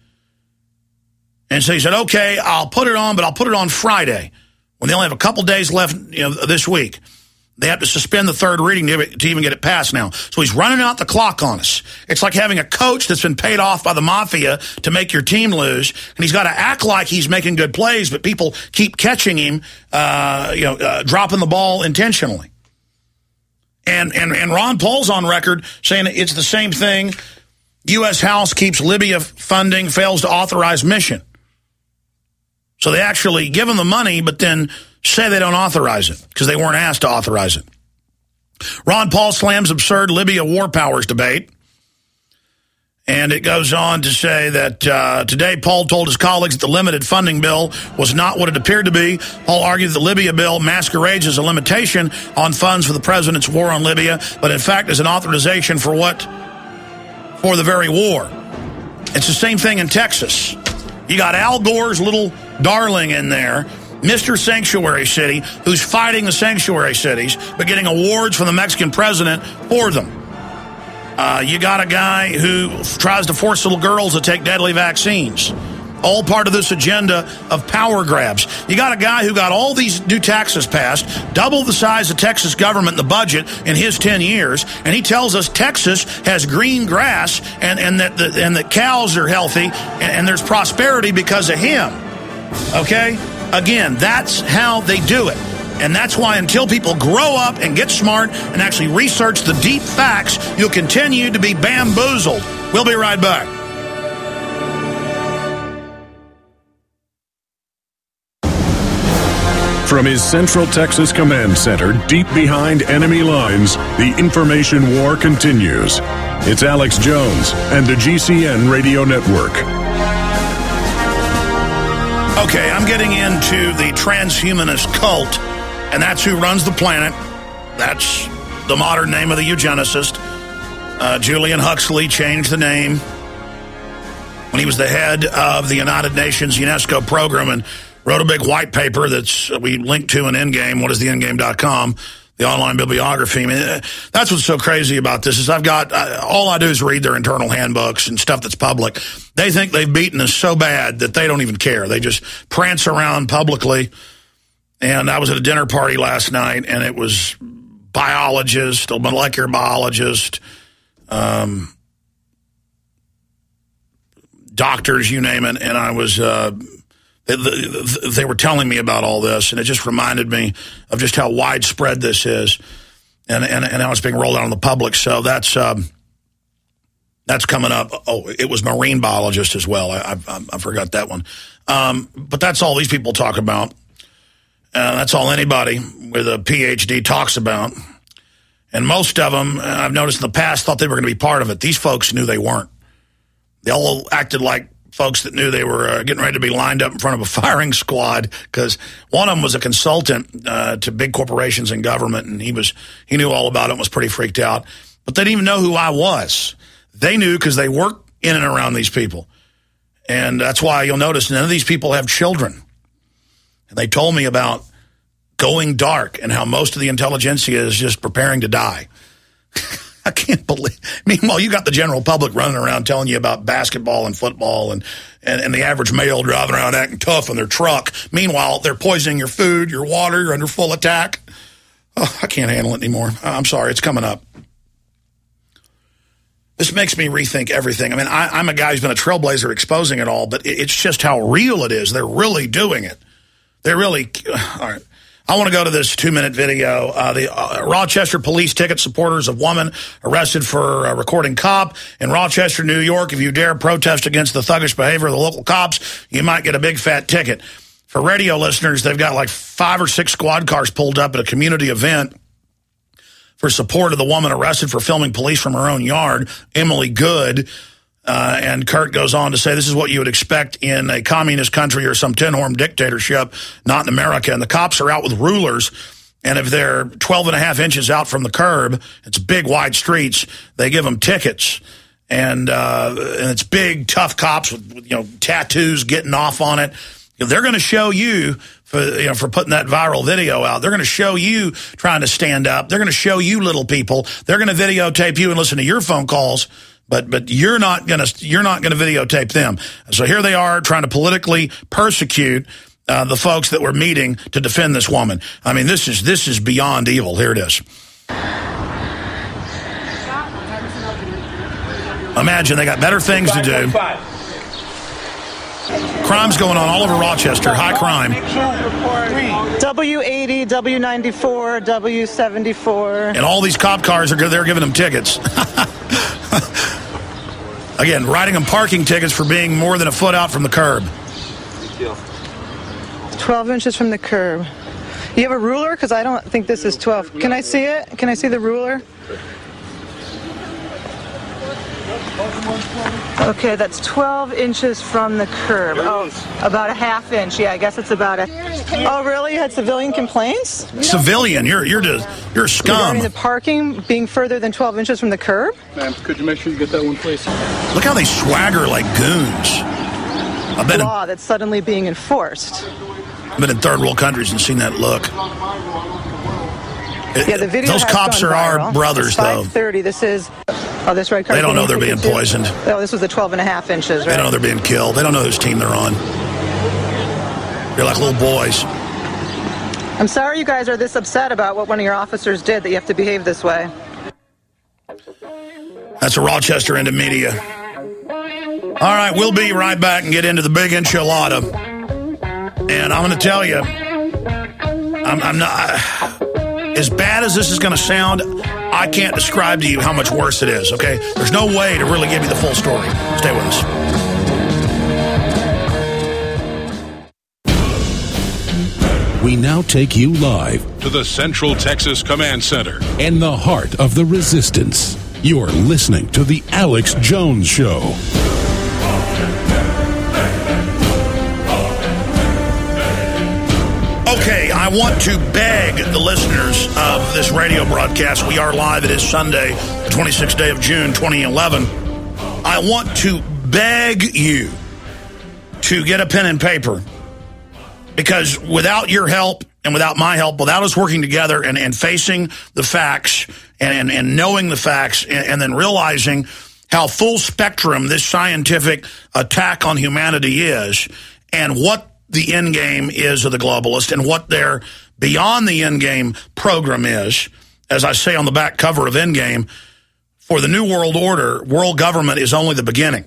And so he said, okay, I'll put it on, but I'll put it on Friday when they only have a couple days left, you know, this week. They have to suspend the third reading to even get it passed now. So he's running out the clock on us. It's like having a coach that's been paid off by the mafia to make your team lose, and he's got to act like he's making good plays, but people keep catching him, uh, you know, uh, dropping the ball intentionally. And, and and Ron Paul's on record saying it's the same thing. U S House keeps Libya funding, fails to authorize mission. So they actually give them the money, but then say they don't authorize it because they weren't asked to authorize it. Ron Paul slams absurd Libya war powers debate. And it goes on to say that uh, today Paul told his colleagues that the limited funding bill was not what it appeared to be. Paul argued the Libya bill masquerades as a limitation on funds for the president's war on Libya, but in fact is an authorization for what? For the very war. It's the same thing in Texas. You got Al Gore's little darling in there, Mister Sanctuary City, who's fighting the sanctuary cities, but getting awards from the Mexican president for them. Uh, you got a guy who tries to force little girls to take deadly vaccines. All part of this agenda of power grabs. You got a guy who got all these new taxes passed, double the size of Texas government in the budget in his ten years, and he tells us Texas has green grass and, and that the, and that cows are healthy and, and there's prosperity because of him. Okay? Again, that's how they do it. And that's why until people grow up and get smart and actually research the deep facts, you'll continue to be bamboozled. We'll be right back. From his Central Texas Command Center, deep behind enemy lines, the information war continues. It's Alex Jones and the G C N Radio Network. Okay, I'm getting into the transhumanist cult, and that's who runs the planet. That's the modern name of the eugenicist. Uh, Julian Huxley changed the name when he was the head of the United Nations UNESCO program and wrote a big white paper that's we linked to in Endgame, what is the endgame dot com, the online bibliography. I mean, that's what's so crazy about this is I've got, uh, all I do is read their internal handbooks and stuff that's public. They think they've beaten us so bad that they don't even care. They just prance around publicly. And I was at a dinner party last night, and it was biologist, a molecular biologist, um, doctors, you name it, and I was, uh, they, they were telling me about all this, and it just reminded me of just how widespread this is, and and, and how it's being rolled out on the public. So that's um, that's coming up. Oh, it was marine biologist as well. I, I, I forgot that one. Um, but that's all these people talk about. Uh, that's all anybody with a P H D talks about. And most of them, I've noticed in the past, thought they were going to be part of it. These folks knew they weren't. They all acted like folks that knew they were uh, getting ready to be lined up in front of a firing squad, because one of them was a consultant uh, to big corporations and government, and he was he knew all about it and was pretty freaked out. But they didn't even know who I was. They knew because they worked in and around these people. And that's why you'll notice none of these people have children. And they told me about going dark and how most of the intelligentsia is just preparing to die. I can't believe. Meanwhile, you got the general public running around telling you about basketball and football and, and, and the average male driving around acting tough in their truck. Meanwhile, they're poisoning your food, your water, you're under full attack. Oh, I can't handle it anymore. I'm sorry, it's coming up. This makes me rethink everything. I mean, I, I'm a guy who's been a trailblazer exposing it all, but it, it's just how real it is. They're really doing it. They're really, all right. I want to go to this two-minute video. Uh, the uh, Rochester police ticket supporters of woman arrested for uh, recording cop in Rochester, New York. If you dare protest against the thuggish behavior of the local cops, you might get a big fat ticket. For radio listeners, they've got like five or six squad cars pulled up at a community event for support of the woman arrested for filming police from her own yard, Emily Good. Uh, and Kurt goes on to say, this is what you would expect in a communist country or some tin-horn dictatorship, not in America. And the cops are out with rulers, and if they're twelve and a half inches out from the curb, it's big, wide streets, they give them tickets. And, uh, and it's big, tough cops with, with, you know, tattoos getting off on it. They're going to show you, for, you know, for putting that viral video out. They're going to show you trying to stand up. They're going to show you little people. They're going to videotape you and listen to your phone calls. But but you're not gonna you're not gonna videotape them. So here they are trying to politically persecute uh, the folks that were meeting to defend this woman. I mean, this is this is beyond evil. Here it is. Imagine they got better things to do. Crime's going on all over Rochester. High crime. W eighty, W ninety-four, W seventy-four. And all these cop cars are they're giving them tickets. Again, writing them parking tickets for being more than a foot out from the curb. twelve inches from the curb. You have a ruler? Because I don't think this is twelve. Can I see it? Can I see the ruler? Okay, that's twelve inches from the curb. Oh, about a half inch. Yeah, I guess it's about a... Oh, really? You had civilian complaints? Civilian? You're you're just, you're scum. Regarding the parking being further than twelve inches from the curb? Ma'am, could you make sure you get that one, please? Look how they swagger like goons. I've been law in, that's suddenly being enforced. I've been in third world countries and seen that look. Yeah, the video Those has cops gone are viral. our brothers, it's though. five thirty. This is... Oh, this right car. They don't know they're being poisoned. Oh, this was the twelve and a half inches, right? They don't know they're being killed. They don't know whose team they're on. They're like little boys. I'm sorry you guys are this upset about what one of your officers did, that you have to behave this way. That's a Rochester end of media. All right, we'll be right back and get into the big enchilada. And I'm going to tell you, I'm, I'm not... I, as bad as this is going to sound, I can't describe to you how much worse it is, okay? There's no way to really give you the full story. Stay with us. We now take you live to the Central Texas Command Center and the heart of the resistance. You're listening to The Alex Jones Show. Okay, I want to beg the listeners of this radio broadcast. We are live. It is Sunday, the twenty-sixth day of June, twenty eleven. I want to beg you to get a pen and paper, because without your help and without my help, without us working together and, and facing the facts and, and, and knowing the facts and, and then realizing how full spectrum this scientific attack on humanity is and what the end game is of the globalist and what their beyond the end game program is, as I say on the back cover of Endgame, for the New World Order, world government is only the beginning.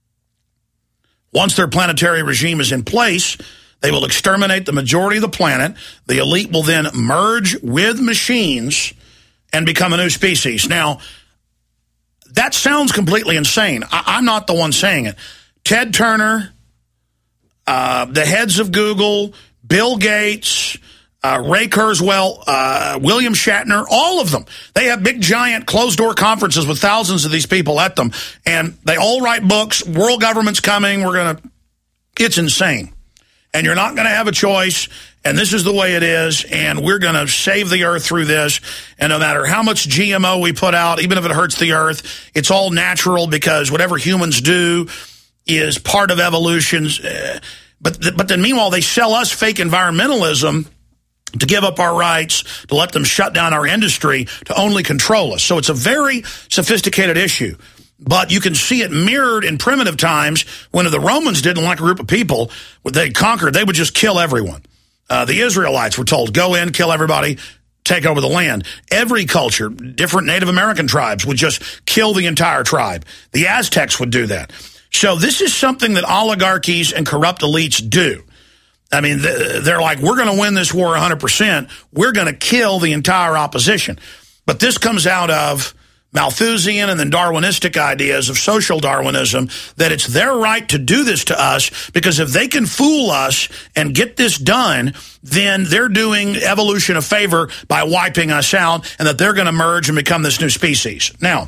Once their planetary regime is in place, they will exterminate the majority of the planet. The elite will then merge with machines and become a new species. Now, that sounds completely insane. I I'm not the one saying it. Ted Turner, uh, the heads of Google, Bill Gates, uh, Ray Kurzweil, uh, William Shatner, all of them. They have big, giant, closed-door conferences with thousands of these people at them, and they all write books. World government's coming. We're going to... It's insane. And you're not going to have a choice, and this is the way it is, and we're going to save the earth through this, and no matter how much G M O we put out, even if it hurts the earth, it's all natural because whatever humans do is part of evolution. But, but then meanwhile, they sell us fake environmentalism to give up our rights, to let them shut down our industry, to only control us. So it's a very sophisticated issue. But you can see it mirrored in primitive times when the Romans didn't like a group of people they conquered. They would just kill everyone. Uh, the Israelites were told, go in, kill everybody, take over the land. Every culture, different Native American tribes would just kill the entire tribe. The Aztecs would do that. So this is something that oligarchies and corrupt elites do. I mean, they're like, we're going to win this war one hundred percent. We're going to kill the entire opposition. But this comes out of Malthusian and then Darwinistic ideas of social Darwinism, that it's their right to do this to us, because if they can fool us and get this done, then they're doing evolution a favor by wiping us out, and that they're going to merge and become this new species. Now,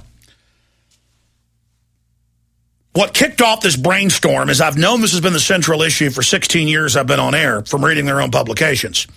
what kicked off this brainstorm is, I've known this has been the central issue for sixteen years I've been on air from reading their own publications.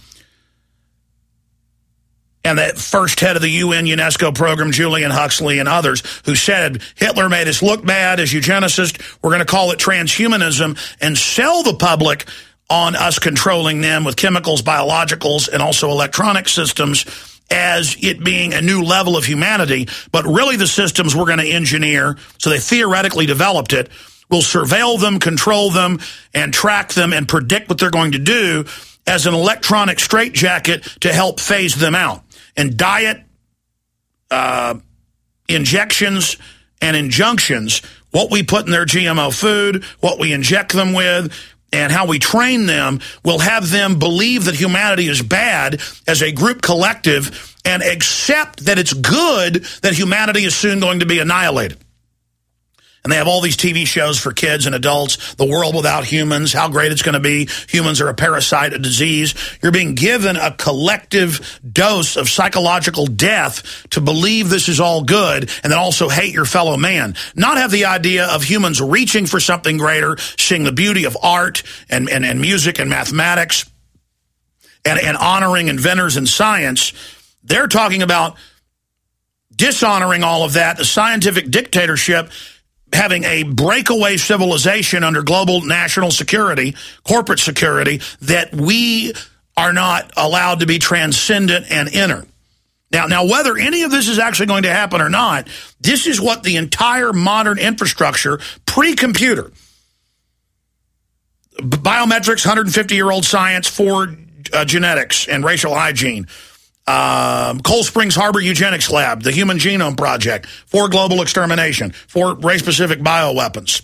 And that first head of the U N UNESCO program, Julian Huxley, and others, who said Hitler made us look bad as eugenicists. We're going to call it transhumanism and sell the public on us controlling them with chemicals, biologicals, and also electronic systems as it being a new level of humanity. But really the systems we're going to engineer, so they theoretically developed it, will surveil them, control them, and track them and predict what they're going to do as an electronic straitjacket to help phase them out. And diet, uh, injections, and injunctions, what we put in their G M O food, what we inject them with, and how we train them will have them believe that humanity is bad as a group collective and accept that it's good that humanity is soon going to be annihilated. And they have all these T V shows for kids and adults, The World Without Humans, how great it's going to be. Humans are a parasite, a disease. You're being given a collective dose of psychological death to believe this is all good and then also hate your fellow man. Not have the idea of humans reaching for something greater, seeing the beauty of art and, and, and music and mathematics and, and honoring inventors and science. They're talking about dishonoring all of that, the scientific dictatorship, having a breakaway civilization under global national security, corporate security, that we are not allowed to be transcendent and enter. Now, now, whether any of this is actually going to happen or not, this is what the entire modern infrastructure, pre-computer, biometrics, one hundred fifty-year-old science for uh, genetics and racial hygiene, Um, Cold Springs Harbor Eugenics Lab, the Human Genome Project, for global extermination, for race-specific bioweapons.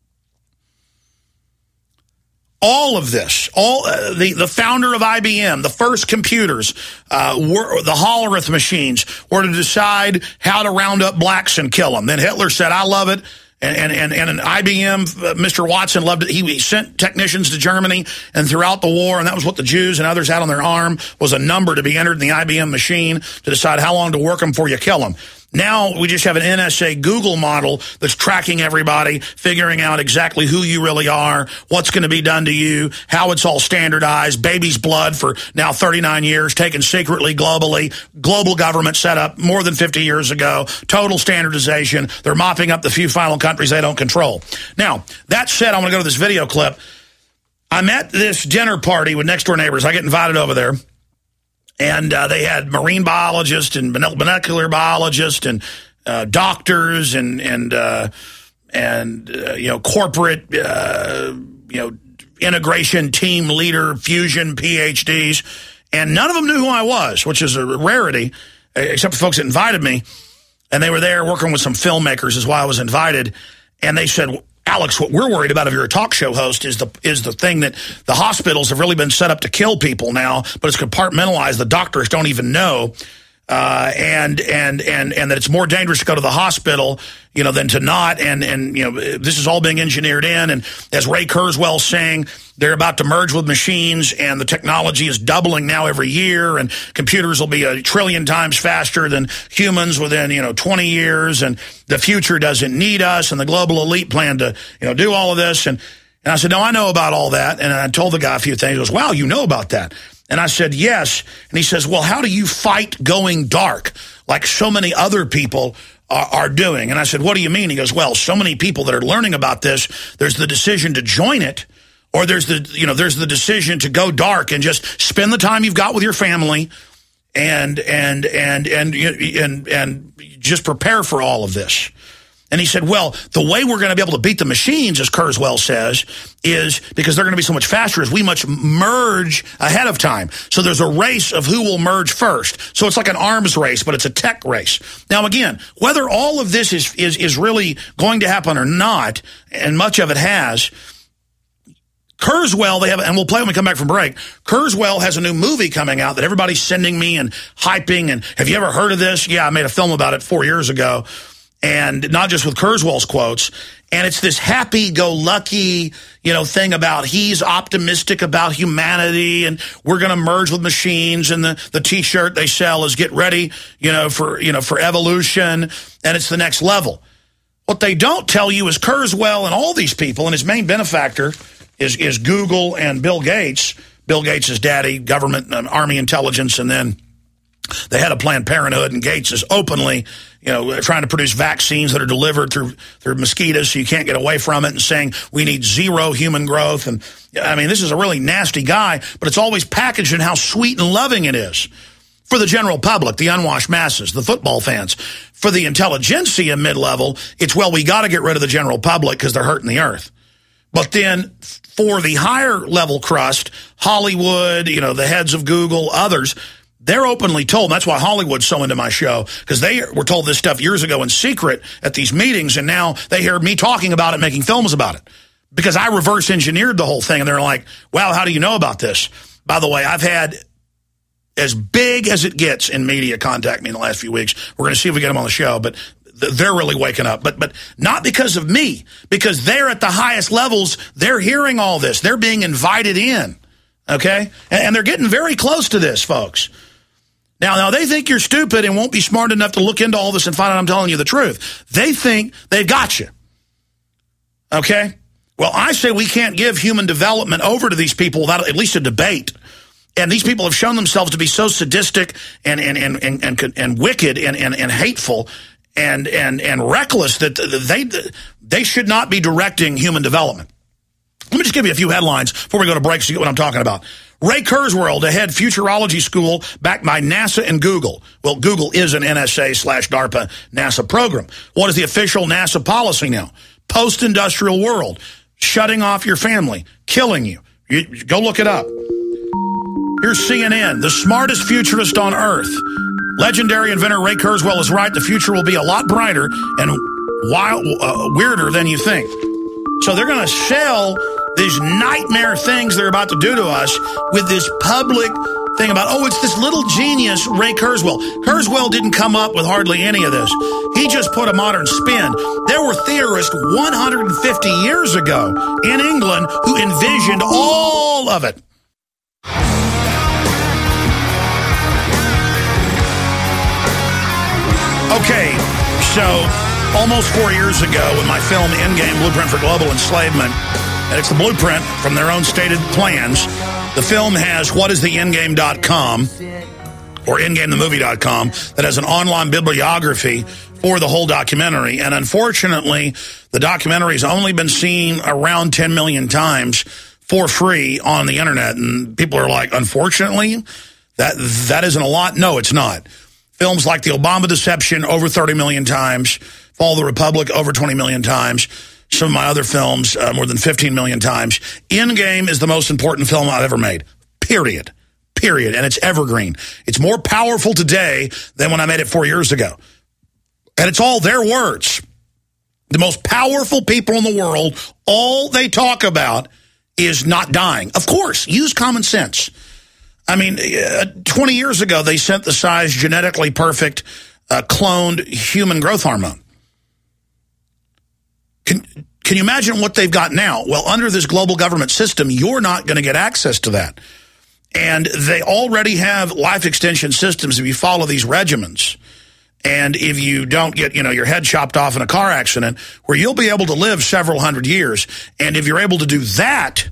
All of this, all uh, the, the founder of I B M, the first computers, uh, were, the Hollerith machines, were to decide how to round up blacks and kill them. Then Hitler said, I love it. And, and, and an I B M, uh, Mister Watson loved it. He, he sent technicians to Germany and throughout the war, and that was what the Jews and others had on their arm, was a number to be entered in the I B M machine to decide how long to work them before you kill them. Now we just have an N S A Google model that's tracking everybody, figuring out exactly who you really are, what's going to be done to you, how it's all standardized, baby's blood for now thirty-nine years, taken secretly globally, global government set up more than fifty years ago, total standardization. They're mopping up the few final countries they don't control. Now, that said, I want to go to this video clip. I'm at this dinner party with next door neighbors. I get invited over there. And uh, they had marine biologists and molecular biologists and uh, doctors and and uh, and uh, you know corporate uh, you know integration team leader fusion P H Ds, and none of them knew who I was, which is a rarity, except for folks that invited me. And they were there working with some filmmakers, is why I was invited. And they said, Alex, what we're worried about if you're a talk show host is the is the thing that the hospitals have really been set up to kill people now, but it's compartmentalized. The doctors don't even know, uh, and and and and that it's more dangerous to go to the hospital, you know, than to not. And and you know, this is all being engineered in. And as Ray Kurzweil's saying, they're about to merge with machines, and the technology is doubling now every year, and computers will be a trillion times faster than humans within, you know, twenty years, and the future doesn't need us, and the global elite plan to, you know, do all of this. And, and I said, no, I know about all that. And I told the guy a few things. He goes, wow, you know about that. And I said, yes. And he says, well, how do you fight going dark like so many other people are, are doing? And I said, what do you mean? He goes, well, so many people that are learning about this, there's the decision to join it, or there's the, you know, there's the decision to go dark and just spend the time you've got with your family and, and, and, and, and, and just prepare for all of this. And he said, well, the way we're going to be able to beat the machines, as Kurzweil says, is because they're going to be so much faster, is we must merge ahead of time. So there's a race of who will merge first. So it's like an arms race, but it's a tech race. Now, again, whether all of this is, is, is really going to happen or not, and much of it has, Kurzweil, they have, and we'll play when we come back from break. Kurzweil has a new movie coming out that everybody's sending me and hyping. And have you ever heard of this? Yeah, I made a film about it four years ago. And not just with Kurzweil's quotes. And it's this happy-go-lucky, you know, thing about he's optimistic about humanity and we're going to merge with machines. And the, the T-shirt they sell is get ready, you know, for, you know, for evolution. And it's the next level. What they don't tell you is Kurzweil and all these people, and his main benefactor is, is Google and Bill Gates. Bill Gates' daddy, government, um, army intelligence, and then the head of Planned Parenthood, and Gates is openly, you know, trying to produce vaccines that are delivered through through mosquitoes so you can't get away from it, and saying we need zero human growth. And I mean, this is a really nasty guy, but it's always packaged in how sweet and loving it is for the general public, the unwashed masses, the football fans. For the intelligentsia mid-level, it's, well, we got to get rid of the general public because they're hurting the earth. But then for the higher level crust, Hollywood, you know, the heads of Google, others, they're openly told. That's why Hollywood's so into my show, because they were told this stuff years ago in secret at these meetings, and now they hear me talking about it, making films about it, because I reverse engineered the whole thing. And they're like, wow, how do you know about this? By the way, I've had as big as it gets in media contact me in the last few weeks. We're going to see if we get them on the show, but they're really waking up. But but not because of me, because they're at the highest levels. They're hearing all this. They're being invited in, okay? And, and they're getting very close to this, folks. Now, now, they think you're stupid and won't be smart enough to look into all this and find out I'm telling you the truth. They think they've got you. Okay? Well, I say we can't give human development over to these people without at least a debate. And these people have shown themselves to be so sadistic and and and and, and, and wicked and, and, and hateful and, and, and reckless that they, they should not be directing human development. Let me just give you a few headlines before we go to break so you get what I'm talking about. Ray Kurzweil to head futurology school backed by NASA and Google. Well, Google is an N S A slash DARPA NASA program. What is the official NASA policy now? Post-industrial world. Shutting off your family. Killing you. you. Go look it up. Here's C N N. The smartest futurist on Earth. Legendary inventor Ray Kurzweil is right. The future will be a lot brighter and wild, uh, weirder than you think. So they're going to sell these nightmare things they're about to do to us with this public thing about, oh, it's this little genius, Ray Kurzweil. Kurzweil didn't come up with hardly any of this. He just put a modern spin. There were theorists one hundred fifty years ago in England who envisioned all of it. Okay, So, almost four years ago, when my film Endgame, Blueprint for Global Enslavement, and it's the blueprint from their own stated plans, the film has what is the endgame dot com, or endgame the movie dot com, that has an online bibliography for the whole documentary. And unfortunately, the documentary has only been seen around ten million times for free on the internet. And people are like, unfortunately, that that isn't a lot. No, it's not. Films like The Obama Deception, over thirty million times. Fall of the Republic, over twenty million times. Some of my other films, uh, more than fifteen million times. Endgame is the most important film I've ever made. Period. Period. And it's evergreen. It's more powerful today than when I made it four years ago. And it's all their words. The most powerful people in the world, all they talk about is not dying. Of course, use common sense. I mean, uh, twenty years ago, they synthesized genetically perfect, uh, cloned human growth hormone. Can, can you imagine what they've got now? Well, under this global government system, you're not going to get access to that. And they already have life extension systems if you follow these regimens. And if you don't get, you know, your head chopped off in a car accident, where you'll be able to live several hundred years. And if you're able to do that,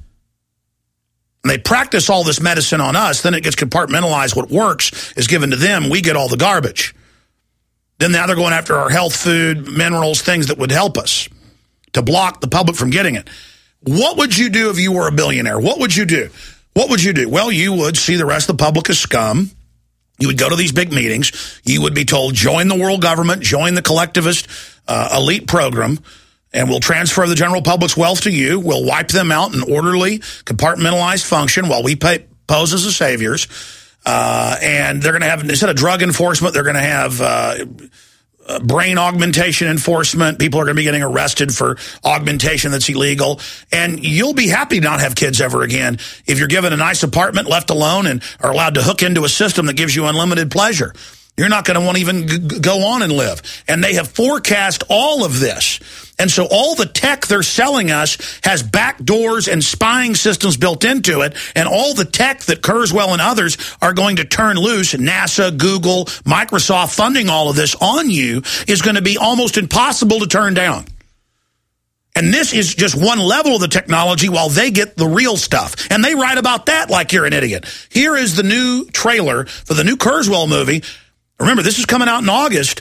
and they practice all this medicine on us, then it gets compartmentalized. What works is given to them. We get all the garbage. Then now they're going after our health, food, minerals, things that would help us, to block the public from getting it. What would you do if you were a billionaire? What would you do? What would you do? Well, you would see the rest of the public as scum. You would go to these big meetings. You would be told, join the world government, join the collectivist uh, elite program, and we'll transfer the general public's wealth to you. We'll wipe them out in orderly, compartmentalized function while we pay, pose as the saviors. Uh, and they're going to have, instead of drug enforcement, they're going to have uh, uh, brain augmentation enforcement. People are going to be getting arrested for augmentation that's illegal. And you'll be happy to not have kids ever again if you're given a nice apartment, left alone, and are allowed to hook into a system that gives you unlimited pleasure. You're not going to want to even g- go on and live. And they have forecast all of this. And so all the tech they're selling us has back doors and spying systems built into it. And all the tech that Kurzweil and others are going to turn loose, NASA, Google, Microsoft funding all of this on you, is going to be almost impossible to turn down. And this is just one level of the technology while they get the real stuff. And they write about that like you're an idiot. Here is the new trailer for the new Kurzweil movie. Remember, this is coming out in August,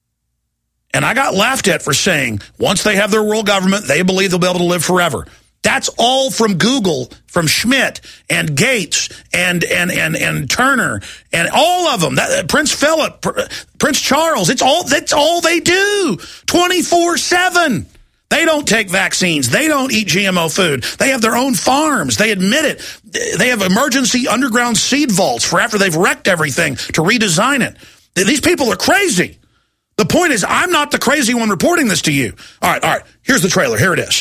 and I got laughed at for saying once they have their world government, they believe they'll be able to live forever. That's all from Google, from Schmidt and Gates and and and and Turner and all of them. That, Prince Philip, Prince Charles. It's all that's all they do, twenty-four seven. They don't take vaccines. They don't eat G M O food. They have their own farms. They admit it. They have emergency underground seed vaults for after they've wrecked everything to redesign it. These people are crazy. The point is, I'm not the crazy one reporting this to you. All right, all right. Here's the trailer. Here it is.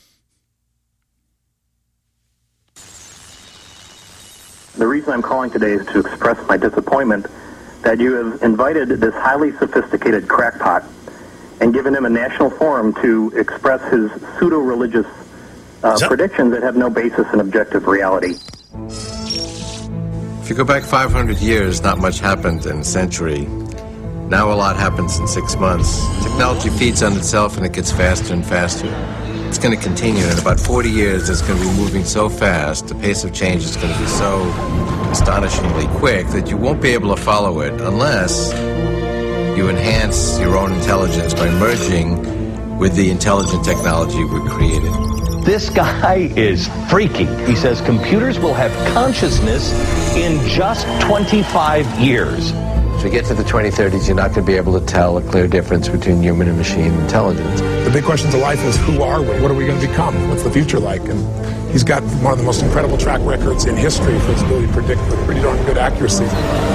The reason I'm calling today is to express my disappointment that you have invited this highly sophisticated crackpot and given him a national forum to express his pseudo-religious uh, that- predictions that have no basis in objective reality. If you go back five hundred years, not much happened in a century. Now a lot happens in six months. Technology feeds on itself and it gets faster and faster. It's going to continue. In about forty years, it's going to be moving so fast, the pace of change is going to be so astonishingly quick that you won't be able to follow it unless you enhance your own intelligence by merging with the intelligent technology we created. This guy is freaky. He says computers will have consciousness in just twenty-five years. If we get to the twenty thirties, you're not going to be able to tell a clear difference between human and machine intelligence. The big question to life is, who are we? What are we going to become? What's the future like? And he's got one of the most incredible track records in history for his ability to predict with pretty darn good accuracy.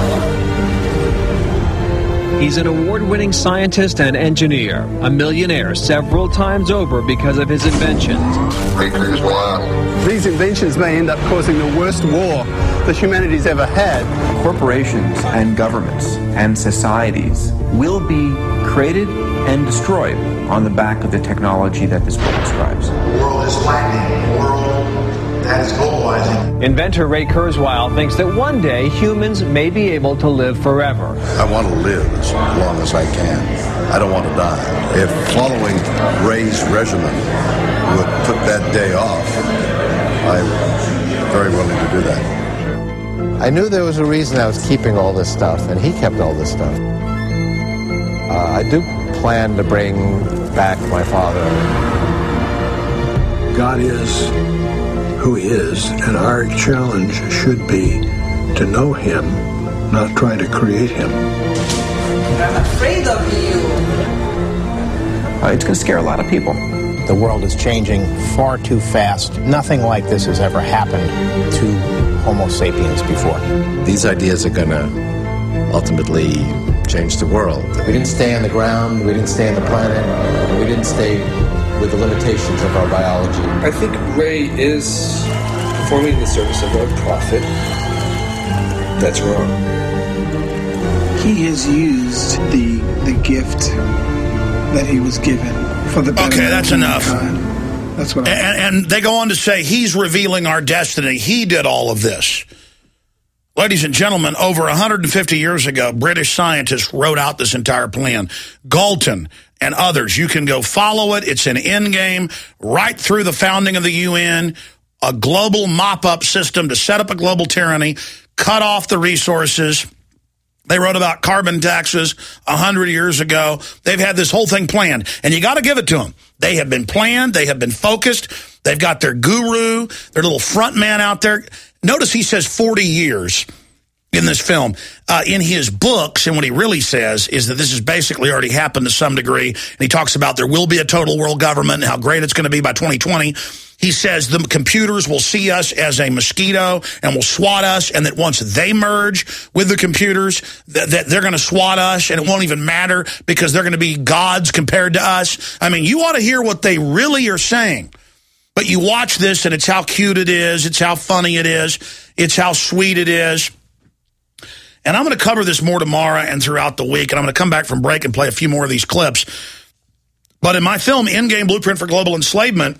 He's an award-winning scientist and engineer, a millionaire several times over because of his inventions. These inventions may end up causing the worst war that humanity's ever had. Corporations and governments and societies will be created and destroyed on the back of the technology that this book describes. The world is flattening. The world that is globalizing. Inventor Ray Kurzweil thinks that one day humans may be able to live forever. I want to live as long as I can. I don't want to die. If following Ray's regimen would put that day off, I'm very willing to do that. I knew there was a reason I was keeping all this stuff, and he kept all this stuff. Uh, I do plan to bring back my father. God is who he is, and our challenge should be to know him, not try to create him. I'm afraid of you. Uh, it's going to scare a lot of people. The world is changing far too fast. Nothing like this has ever happened to Homo sapiens before. These ideas are going to ultimately change the world. We didn't stay on the ground, we didn't stay on the planet, we didn't stay with the limitations of our biology. I think Ray is performing the service of a prophet. That's wrong. He has used the the gift that he was given for the okay, that's enough. That's what. I and, and they go on to say he's revealing our destiny. He did all of this. Ladies and gentlemen, over one hundred fifty years ago, British scientists wrote out this entire plan. Galton and others, you can go follow it. It's an Endgame right through the founding of the U N, a global mop-up system to set up a global tyranny, cut off the resources. They wrote about carbon taxes one hundred years ago. They've had this whole thing planned, and you got to give it to them. They have been planned. They have been focused. They've got their guru, their little front man out there. Notice he says forty years in this film. Uh, in his books, and what he really says is that this has basically already happened to some degree, and he talks about there will be a total world government and how great it's going to be by twenty twenty. He says the computers will see us as a mosquito and will swat us, and that once they merge with the computers, that, that they're going to swat us, and it won't even matter because they're going to be gods compared to us. I mean, you ought to hear what they really are saying. But you watch this, and it's how cute it is. It's how funny it is. It's how sweet it is. And I'm going to cover this more tomorrow and throughout the week, and I'm going to come back from break and play a few more of these clips. But in my film, Endgame Blueprint for Global Enslavement,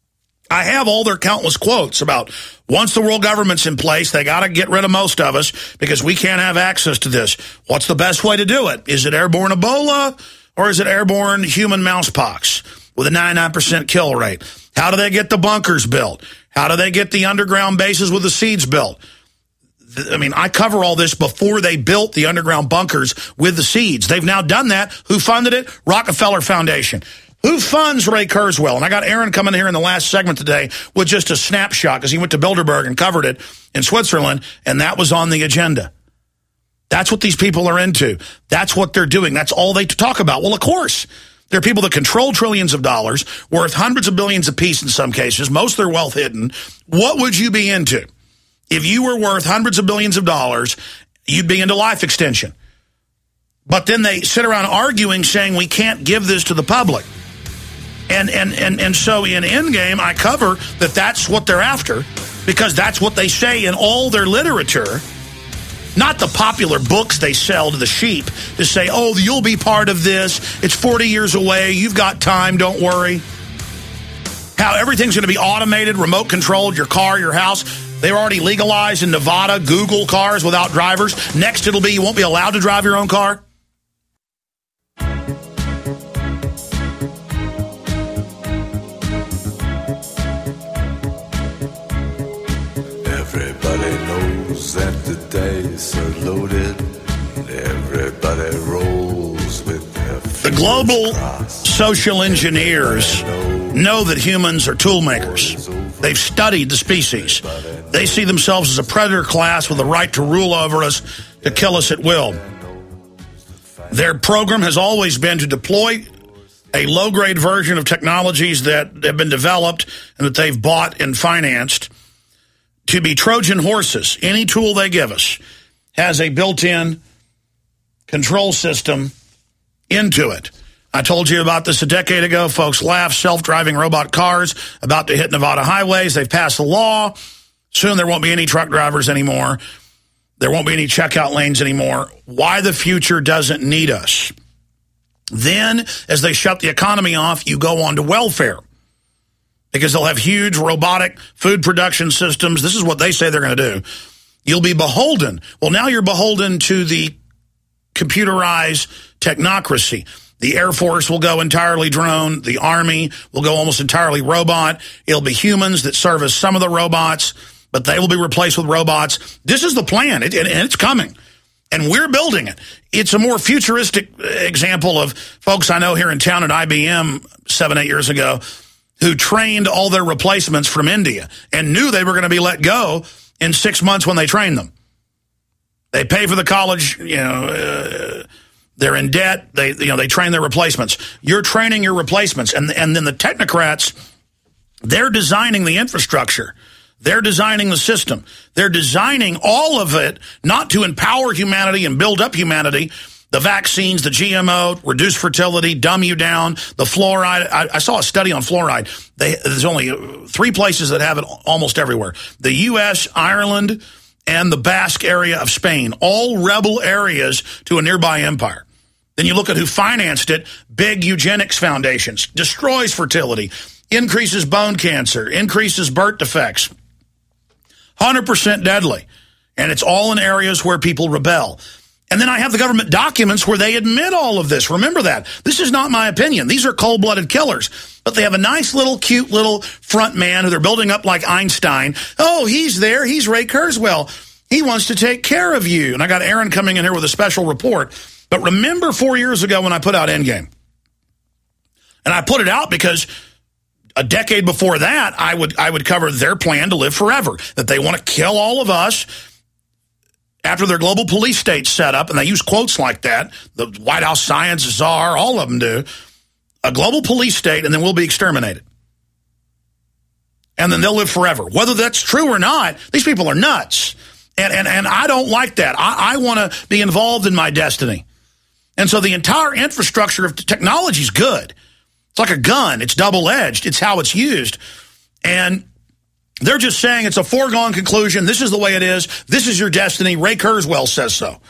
I have all their countless quotes about once the world government's in place, they got to get rid of most of us because we can't have access to this. What's the best way to do it? Is it airborne Ebola or is it airborne human mousepox with a ninety-nine percent kill rate? How do they get the bunkers built? How do they get the underground bases with the seeds built? I mean, I cover all this before they built the underground bunkers with the seeds. They've now done that. Who funded it? Rockefeller Foundation. Who funds Ray Kurzweil? And I got Aaron coming here in the last segment today with just a snapshot because he went to Bilderberg and covered it in Switzerland, and that was on the agenda. That's what these people are into. That's what they're doing. That's all they talk about. Well, of course, there are people that control trillions of dollars, worth hundreds of billions apiece in some cases, most of their wealth hidden. What would you be into? If you were worth hundreds of billions of dollars, you'd be into life extension. But then they sit around arguing, saying we can't give this to the public. And and and and so in Endgame, I cover that that's what they're after because that's what they say in all their literature, not the popular books they sell to the sheep to say, oh, you'll be part of this. It's forty years away. You've got time. Don't worry. How everything's going to be automated, remote controlled, your car, your house. They're already legalized in Nevada, Google cars without drivers. Next, it'll be you won't be allowed to drive your own car. Everybody knows that the dice are loaded. Everybody rolls with their The global social engineers know that humans are tool makers. They've studied the species. They see themselves as a predator class with the right to rule over us, to kill us at will. Their program has always been to deploy a low-grade version of technologies that have been developed and that they've bought and financed to be Trojan horses. Any tool they give us has a built-in control system into it. I told you about this a decade ago. Folks laugh. Self-driving robot cars about to hit Nevada highways. They've passed the law. Soon there won't be any truck drivers anymore. There won't be any checkout lanes anymore. Why the future doesn't need us. Then, as they shut the economy off, you go on to welfare. Because they'll have huge robotic food production systems. This is what they say they're going to do. You'll be beholden. Well, now you're beholden to the computerized technocracy. The Air Force will go entirely drone. The Army will go almost entirely robot. It'll be humans that service some of the robots, but they will be replaced with robots. This is the plan, it, and it's coming. And we're building it. It's a more futuristic example of folks I know here in town at I B M seven, eight years ago who trained all their replacements from India and knew they were going to be let go in six months when they trained them. They pay for the college, you know, uh, they're in debt. They, you know, they train their replacements. You're training your replacements. And, and then the technocrats, they're designing the infrastructure. They're designing the system. They're designing all of it not to empower humanity and build up humanity. The vaccines, the G M O, reduce fertility, dumb you down, the fluoride. I, I saw a study on fluoride. They, there's only three places that have it almost everywhere. The U S, Ireland, and the Basque area of Spain, all rebel areas to a nearby empire. Then you look at who financed it, big eugenics foundations, destroys fertility, increases bone cancer, increases birth defects, one hundred percent deadly. And it's all in areas where people rebel. And then I have the government documents where they admit all of this. Remember that. This is not my opinion. These are cold-blooded killers. But they have a nice little, cute little front man who they're building up like Einstein. Oh, he's there. He's Ray Kurzweil. He wants to take care of you. And I got Aaron coming in here with a special report. But remember four years ago when I put out Endgame? And I put it out because a decade before that, I would I would cover their plan to live forever, that they want to kill all of us after their global police state's set up, and they use quotes like that, the White House science czar, all of them do, a global police state, and then we'll be exterminated. And then they'll live forever. Whether that's true or not, these people are nuts. And, and, and I don't like that. I, I want to be involved in my destiny. And so the entire infrastructure of technology is good. It's like a gun. It's double-edged. It's how it's used. And they're just saying it's a foregone conclusion. This is the way it is. This is your destiny. Ray Kurzweil says so.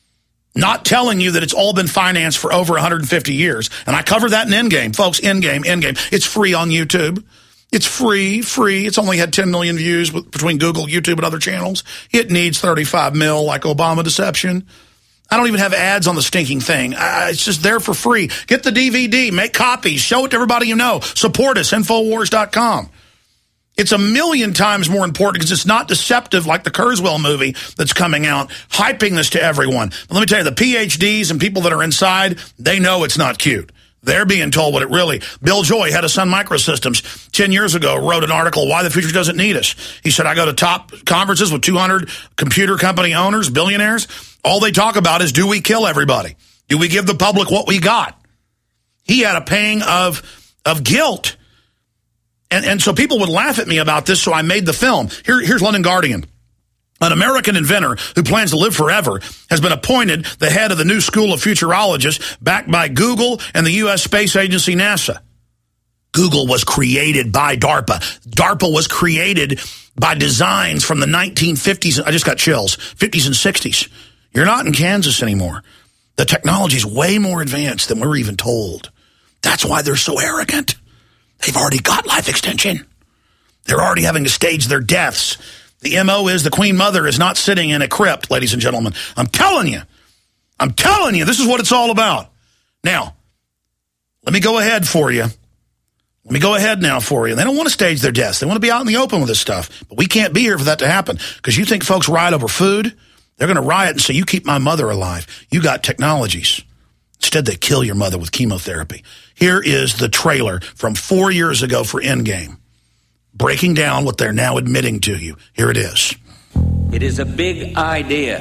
Not telling you that it's all been financed for over one hundred fifty years. And I cover that in Endgame. Folks, Endgame, Endgame. It's free on YouTube. It's free, free. It's only had ten million views between Google, YouTube, and other channels. It needs thirty-five mil like Obama deception. I don't even have ads on the stinking thing. I, it's just there for free. Get the D V D. Make copies. Show it to everybody you know. Support us, Infowars dot com. It's a million times more important because it's not deceptive like the Kurzweil movie that's coming out, hyping this to everyone. But let me tell you, the P H Ds and people that are inside, they know it's not cute. They're being told what it really... Bill Joy, head of Sun Microsystems, ten years ago, wrote an article, Why the Future Doesn't Need Us. He said, I go to top conferences with two hundred computer company owners, billionaires. All they talk about is, do we kill everybody? Do we give the public what we got? He had a pang of, of guilt. And, and so people would laugh at me about this, so I made the film. Here, here's London Guardian. An American inventor who plans to live forever has been appointed the head of the new school of futurologists backed by Google and the U S Space Agency, NASA. Google was created by DARPA. DARPA was created by designs from the nineteen fifties. I just got chills. fifties and sixties. You're not in Kansas anymore. The technology's way more advanced than we're even told. That's why they're so arrogant. They've already got life extension. They're already having to stage their deaths. The M O is the Queen Mother is not sitting in a crypt, ladies and gentlemen. I'm telling you. I'm telling you, this is what it's all about. Now, let me go ahead for you. Let me go ahead now for you. They don't want to stage their deaths. They want to be out in the open with this stuff. But we can't be here for that to happen. Because you think folks riot over food? They're going to riot and say, you keep my mother alive. You got technologies. Instead, they kill your mother with chemotherapy. Here is the trailer from four years ago for Endgame, breaking down what they're now admitting to you. Here it is. It is a big idea,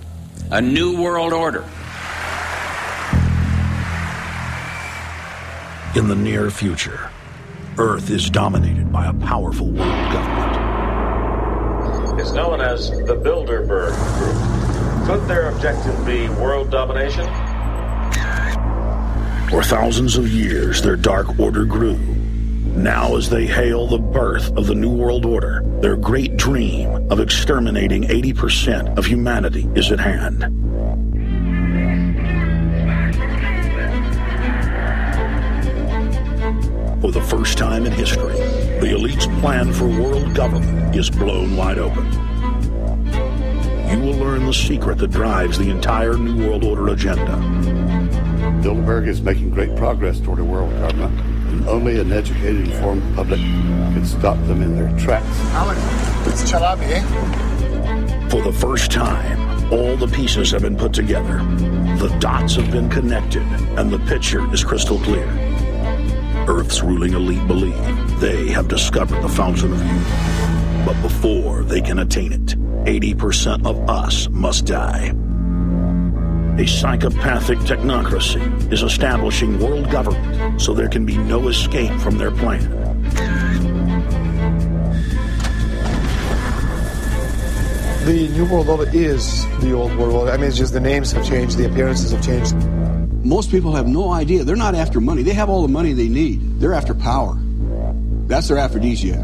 a new world order. In the near future, Earth is dominated by a powerful world government. It's known as the Bilderberg Group. Could their objective be world domination? For thousands of years, their dark order grew. Now, as they hail the birth of the New World Order, their great dream of exterminating eighty percent of humanity is at hand. For the first time in history, the elite's plan for world government is blown wide open. You will learn the secret that drives the entire New World Order agenda. Bilderberg is making great progress toward a world government, and only an educated, informed public can stop them in their tracks. Alex, it's Chalabi, eh? For the first time, all the pieces have been put together. The dots have been connected, and the picture is crystal clear. Earth's ruling elite believe they have discovered the fountain of youth. But before they can attain it, eighty percent of us must die. A psychopathic technocracy is establishing world government so there can be no escape from their plan. The New World Order is the old world order. I mean, it's just the names have changed, the appearances have changed. Most people have no idea. They're not after money. They have all the money they need. They're after power. That's their aphrodisiac.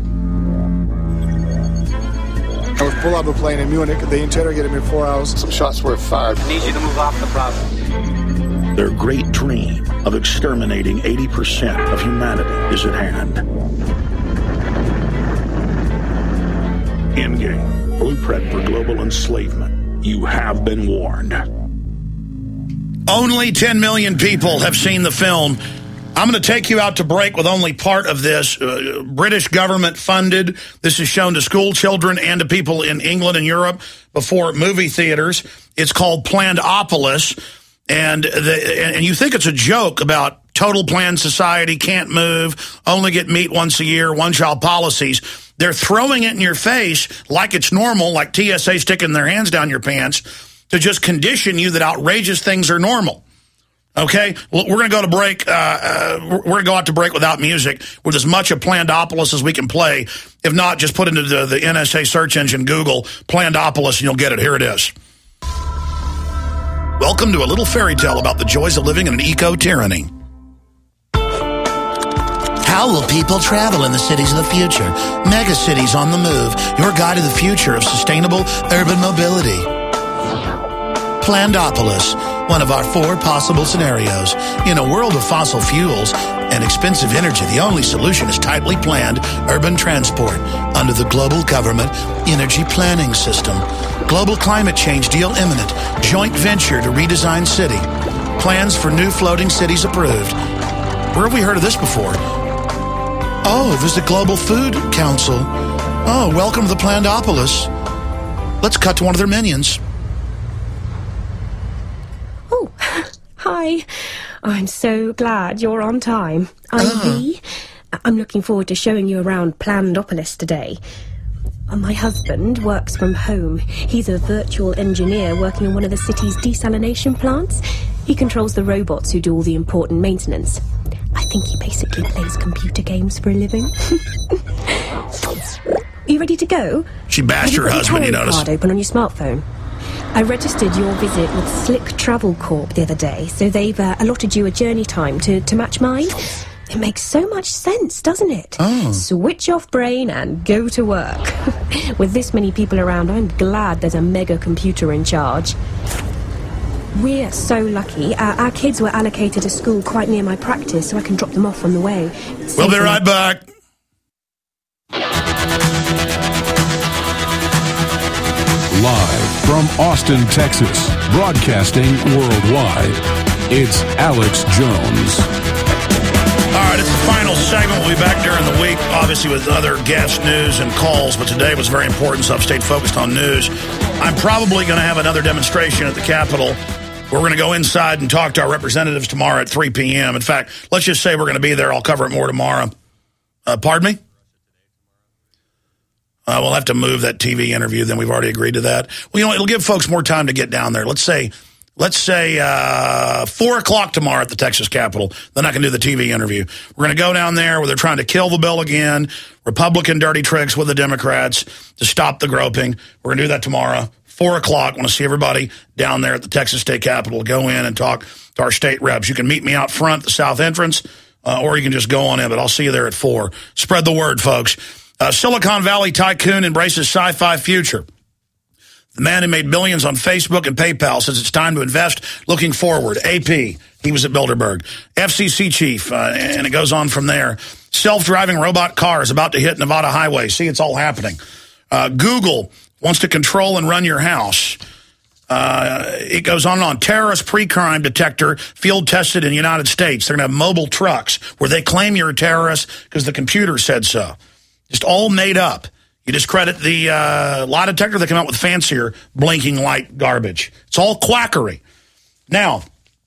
I was pulled out of a plane in Munich. They interrogated me for four hours. Some shots were fired. I need you to move off the property. Their great dream of exterminating eighty percent of humanity is at hand. Endgame. Blueprint for global enslavement. You have been warned. Only ten million people have seen the film. I'm going to take you out to break with only part of this. Uh, British government funded. This is shown to school children and to people in England and Europe before movie theaters. It's called Plandopolis. And, the, and you think it's a joke about total planned society, can't move, only get meat once a year, one-child policies. They're throwing it in your face like it's normal, like T S A sticking their hands down your pants, to just condition you that outrageous things are normal. Okay, well, we're going to go to break. Uh, uh, we're going to go out to break without music with as much of Plandopolis as we can play. If not, just put into the, the N S A search engine, Google Plandopolis, and you'll get it. Here it is. Welcome to a little fairy tale about the joys of living in an eco-tyranny. How will people travel in the cities of the future? Mega cities on the move. Your guide to the future of sustainable urban mobility. Plandopolis, one of our four possible scenarios. In a world of fossil fuels and expensive energy, the only solution is tightly planned urban transport under the global government energy planning system. Global climate change deal imminent. Joint venture to redesign city. Plans for new floating cities approved. Where have we heard of this before? Oh, there's the Global Food Council. Oh, welcome to the Plandopolis. Let's cut to one of their minions. Hi. I'm so glad you're on time. I'm uh. Bea. I'm looking forward to showing you around Plandopolis today. My husband works from home. He's a virtual engineer working on one of the city's desalination plants. He controls the robots who do all the important maintenance. I think he basically plays computer games for a living. You ready to go? She bashed her husband, you notice. Card open on your smartphone. I registered your visit with Slick Travel Corp the other day, so they've uh, allotted you a journey time to, to match mine. It makes so much sense, doesn't it? Oh. Switch off brain and go to work. With this many people around, I'm glad there's a mega computer in charge. We're so lucky. Uh, our kids were allocated a school quite near my practice, so I can drop them off on the way. We'll be right back. Live from Austin, Texas, broadcasting worldwide, it's Alex Jones. All right, it's the final segment. We'll be back during the week, obviously with other guest news and calls, but today was very important, so I've stayed focused on news. I'm probably going to have another demonstration at the Capitol. We're going to go inside and talk to our representatives tomorrow at three p.m. In fact, let's just say we're going to be there. I'll cover it more tomorrow. Uh, pardon me? Uh, we'll have to move that T V interview, then we've already agreed to that. Well, you know, it'll give folks more time to get down there. Let's say, let's say uh, four o'clock tomorrow at the Texas Capitol. Then I can do the T V interview. We're going to go down there where they're trying to kill the bill again, Republican dirty tricks with the Democrats to stop the groping. We're going to do that tomorrow, four o'clock. I want to see everybody down there at the Texas State Capitol. Go in and talk to our state reps. You can meet me out front at the south entrance, uh, or you can just go on in, but I'll see you there at four. Spread the word, folks. Uh, Silicon Valley tycoon embraces sci-fi future. The man who made billions on Facebook and PayPal says it's time to invest looking forward. A P, he was at Bilderberg. F C C chief, uh, and it goes on from there. Self-driving robot cars about to hit Nevada highway. See, it's all happening. Uh, Google wants to control and run your house. Uh, it goes on and on. Terrorist pre-crime detector field tested in the United States. They're going to have mobile trucks where they claim you're a terrorist because the computer said so. Just all made up. You discredit the uh, lie detector, they come out with fancier blinking light garbage. It's all quackery. Now,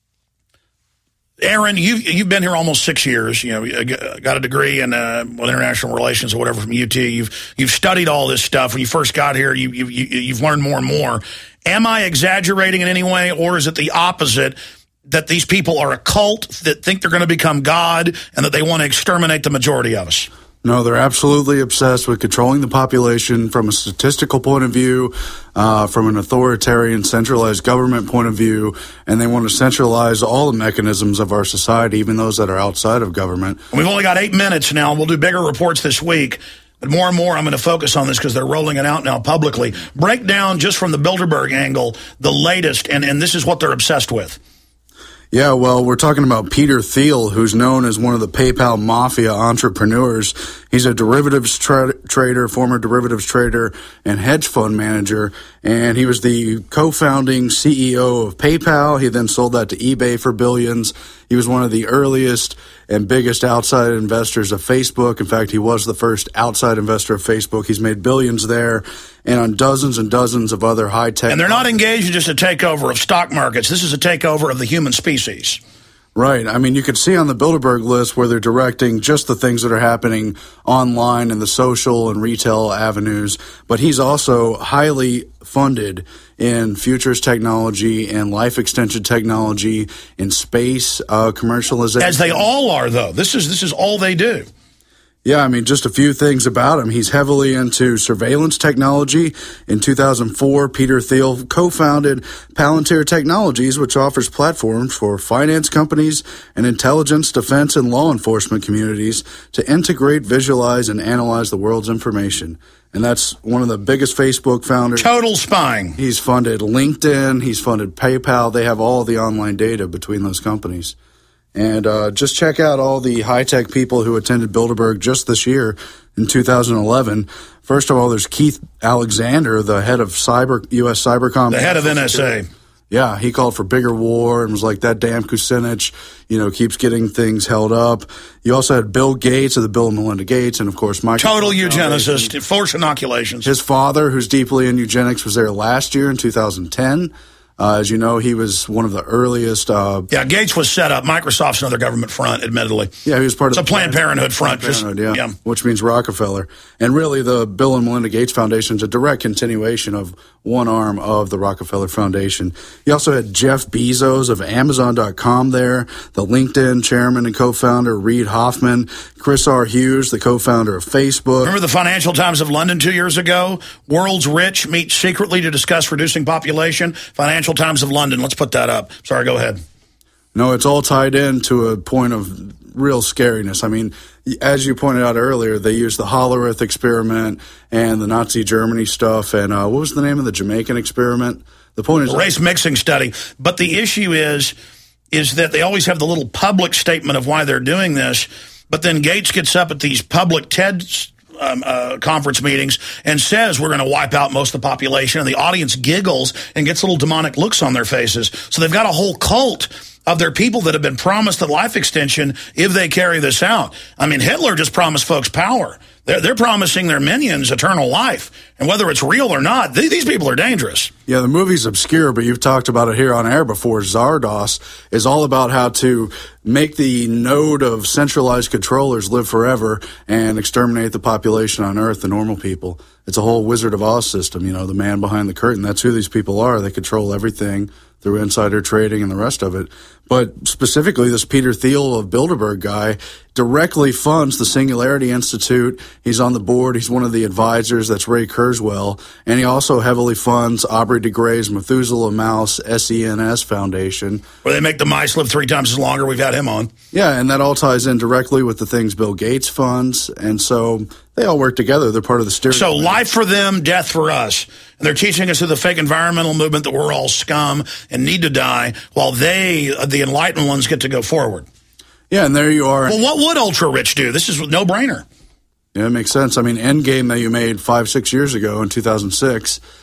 Aaron, you've, you've been here almost six years. You know, got a degree in uh, international relations or whatever from U T. You've you've studied all this stuff. When you first got here, you, you, you, you've learned more and more. Am I exaggerating in any way, or is it the opposite, that these people are a cult that think they're going to become God and that they want to exterminate the majority of us? No, they're absolutely obsessed with controlling the population from a statistical point of view, uh, from an authoritarian, centralized government point of view, and they want to centralize all the mechanisms of our society, even those that are outside of government. We've only got eight minutes now. We'll do bigger reports this week. But more and more, I'm going to focus on this because they're rolling it out now publicly. Break down, just from the Bilderberg angle, the latest, and, and this is what they're obsessed with. Yeah, well, we're talking about Peter Thiel, who's known as one of the PayPal mafia entrepreneurs. He's a derivatives tra- trader, former derivatives trader, and hedge fund manager. And he was the co-founding C E O of PayPal. He then sold that to eBay for billions. He was one of the earliest and biggest outside investors of Facebook. In fact, he was the first outside investor of Facebook. He's made billions there and on dozens and dozens of other high-tech... And they're not engaged in just a takeover of stock markets. This is a takeover of the human species. Right. I mean, you can see on the Bilderberg list where they're directing just the things that are happening online in the social and retail avenues. But he's also highly funded in futures technology and life extension technology, in space uh, commercialization. As they all are, though. This is this is all they do. Yeah, I mean, just a few things about him. He's heavily into surveillance technology. In two thousand four, Peter Thiel co-founded Palantir Technologies, which offers platforms for finance companies and intelligence, defense, and law enforcement communities to integrate, visualize, and analyze the world's information. And that's one of the biggest Facebook founders. Total spying. He's funded LinkedIn. He's funded PayPal. They have all the online data between those companies. And uh, just check out all the high-tech people who attended Bilderberg just this year in two thousand eleven. First of all, there's Keith Alexander, the head of cyber U S Cybercom. The head of N S A. Yeah, he called for bigger war and was like, that damn Kucinich, you know, keeps getting things held up. You also had Bill Gates of the Bill and Melinda Gates, and, of course, Microsoft. Total eugenicist, forced inoculations. His father, who's deeply in eugenics, was there last year in two thousand ten. Uh, as you know, he was one of the earliest. Uh, yeah, Gates was set up. Microsoft's another government front, admittedly. Yeah, he was part it's of the Planned Parenthood front. Planned Parenthood, just, yeah, yeah, which means Rockefeller. And really, the Bill and Melinda Gates Foundation is a direct continuation of one arm of the Rockefeller Foundation. You also had Jeff Bezos of Amazon dot com there, the LinkedIn chairman and co-founder, Reid Hoffman, Chris R. Hughes, the co-founder of Facebook. Remember the Financial Times of London two years ago? World's rich meet secretly to discuss reducing population. Financial Times of London. Let's put that up. Sorry, go ahead. No, it's all tied in to a point of real scariness. I mean, as you pointed out earlier, they used the Hollerith experiment and the Nazi Germany stuff. And uh, what was the name of the Jamaican experiment? The point is the race mixing study. But the issue is, is that they always have the little public statement of why they're doing this. But then Gates gets up at these public TED Um, uh, conference meetings and says we're going to wipe out most of the population, and the audience giggles and gets little demonic looks on their faces. So they've got a whole cult of their people that have been promised the life extension if they carry this out. I mean, Hitler just promised folks power. They're, they're promising their minions eternal life. And whether it's real or not, th- these people are dangerous. Yeah, the movie's obscure, but you've talked about it here on air before. Zardos is all about how to make the node of centralized controllers live forever and exterminate the population on Earth, the normal people. It's a whole Wizard of Oz system, you know, the man behind the curtain. That's who these people are. They control everything through insider trading and the rest of it. But specifically, this Peter Thiel of Bilderberg guy directly funds the Singularity Institute. He's on the board. He's one of the advisors. That's Ray Kurzweil. And he also heavily funds Aubrey de Grey's Methuselah Mouse S E N S Foundation. Where they make the mice live three times as longer. We've had him on. Yeah, and that all ties in directly with the things Bill Gates funds. And so they all work together. They're part of the steering. So life for them, death for us. And they're teaching us through the fake environmental movement that we're all scum and need to die, while they, the enlightened ones, get to go forward. Yeah, and there you are. Well, what would ultra-rich do? This is a no-brainer. Yeah, it makes sense. I mean, Endgame that you made five, six years ago in two thousand six,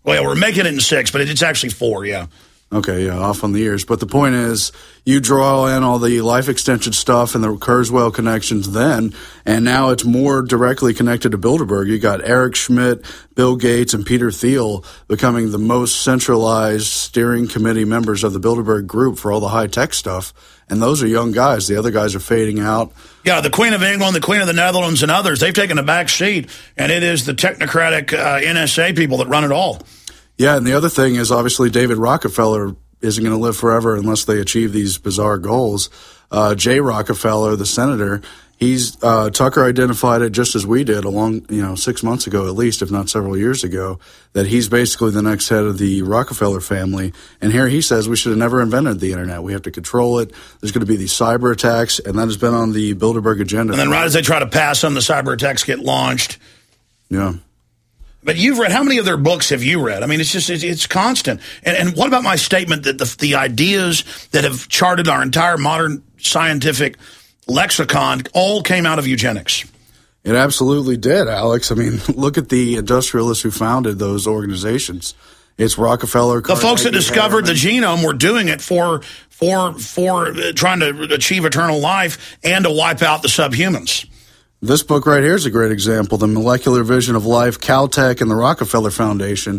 Well, we're making it in six, but it's actually four, yeah. Okay, yeah, off on the years. But the point is, you draw in all the life extension stuff and the Kurzweil connections then, and now it's more directly connected to Bilderberg. You got Eric Schmidt, Bill Gates, and Peter Thiel becoming the most centralized steering committee members of the Bilderberg group for all the high-tech stuff. And those are young guys. The other guys are fading out. Yeah, the Queen of England, the Queen of the Netherlands, and others, they've taken a back seat, and it is the technocratic uh, N S A people that run it all. Yeah, and the other thing is obviously David Rockefeller isn't going to live forever unless they achieve these bizarre goals. Uh, Jay Rockefeller, the senator, he's uh, Tucker identified it just as we did, along you know six months ago at least, if not several years ago, that he's basically the next head of the Rockefeller family. And here he says we should have never invented the internet. We have to control it. There's going to be these cyber attacks, and that has been on the Bilderberg agenda. And then right as they try to pass them, the cyber attacks get launched. Yeah. But you've read, how many of their books have you read? I mean, it's just, it's, it's constant. And, and what about my statement that the, the ideas that have charted our entire modern scientific lexicon all came out of eugenics? It absolutely did, Alex. I mean, look at the industrialists who founded those organizations. It's Rockefeller. The folks that discovered the genome were doing it for, for, for trying to achieve eternal life and to wipe out the subhumans. This book right here is a great example, The Molecular Vision of Life, Caltech, and the Rockefeller Foundation.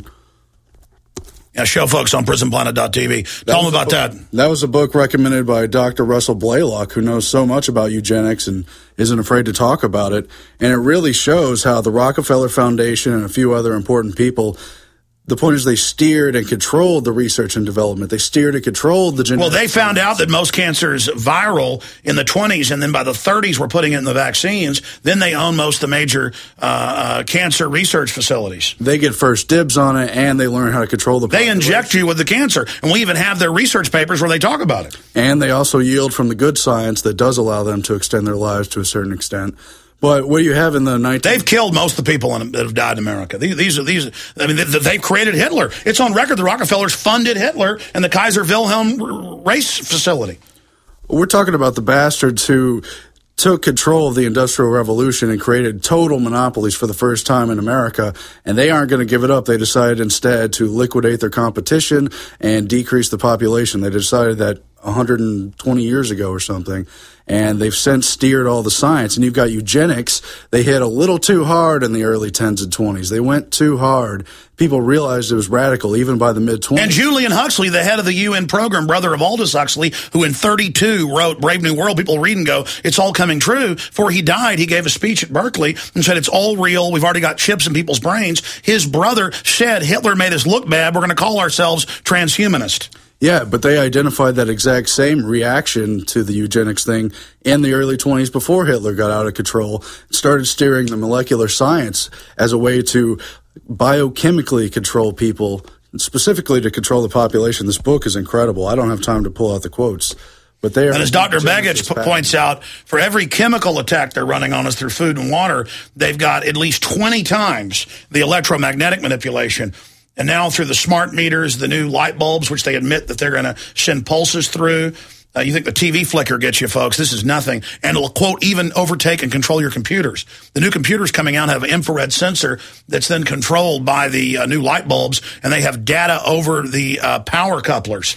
Yeah, show folks on prison planet dot t v. Tell them about that. That was a book recommended by Doctor Russell Blaylock, who knows so much about eugenics and isn't afraid to talk about it. And it really shows how the Rockefeller Foundation and a few other important people, the point is they steered and controlled the research and development. They steered and controlled the genetic. Well, they found out that most cancer is viral in the twenties, and then by the thirties, we're putting it in the vaccines. Then they own most of the major uh, uh, cancer research facilities. They get first dibs on it, and they learn how to control the population. They inject you with the cancer, and we even have their research papers where they talk about it. And they also yield from the good science that does allow them to extend their lives to a certain extent. But what do you have in the nineteenth? They've killed most of the people in, that have died in America. These, these are these. I mean, they, they've created Hitler. It's on record. The Rockefellers funded Hitler and the Kaiser Wilhelm race facility. We're talking about the bastards who took control of the Industrial Revolution and created total monopolies for the first time in America, and they aren't going to give it up. They decided instead to liquidate their competition and decrease the population. They decided that one hundred twenty years ago or something, and they've since steered all the science. And you've got eugenics. They hit a little too hard in the early tens and twenties. They went too hard. People realized it was radical even by the mid-twenties. And Julian Huxley, the head of the U N program, brother of Aldous Huxley, who in thirty-two wrote Brave New World, people read and go, it's all coming true. Before he died, he gave a speech at Berkeley and said, it's all real. We've already got chips in people's brains. His brother said, Hitler made us look bad. We're going to call ourselves transhumanist. Yeah, but they identified that exact same reaction to the eugenics thing in the early twenties before Hitler got out of control, started steering the molecular science as a way to biochemically control people, specifically to control the population. This book is incredible. I don't have time to pull out the quotes. But they are, and as Doctor Begich p- points out, for every chemical attack they're running on us through food and water, they've got at least twenty times the electromagnetic manipulation. And now through the smart meters, the new light bulbs, which they admit that they're going to send pulses through. Uh, you think the T V flicker gets you, folks. This is nothing. And it'll, quote, even overtake and control your computers. The new computers coming out have an infrared sensor that's then controlled by the uh, new light bulbs, and they have data over the uh, power couplers.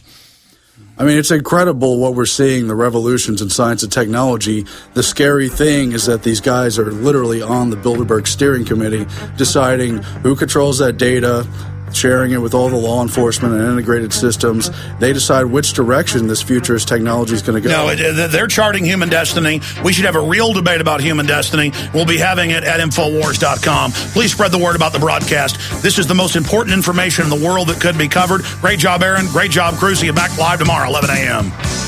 I mean, it's incredible what we're seeing, the revolutions in science and technology. The scary thing is that these guys are literally on the Bilderberg Steering Committee deciding who controls that data, sharing it with all the law enforcement and integrated systems. They decide which direction this futurist technology is going to go. No, it, they're charting human destiny. We should have a real debate about human destiny. We'll be having it at Infowars dot com. Please spread the word about the broadcast. This is the most important information in the world that could be covered. Great job, Aaron. Great job, Crew. See you back live tomorrow, eleven a.m.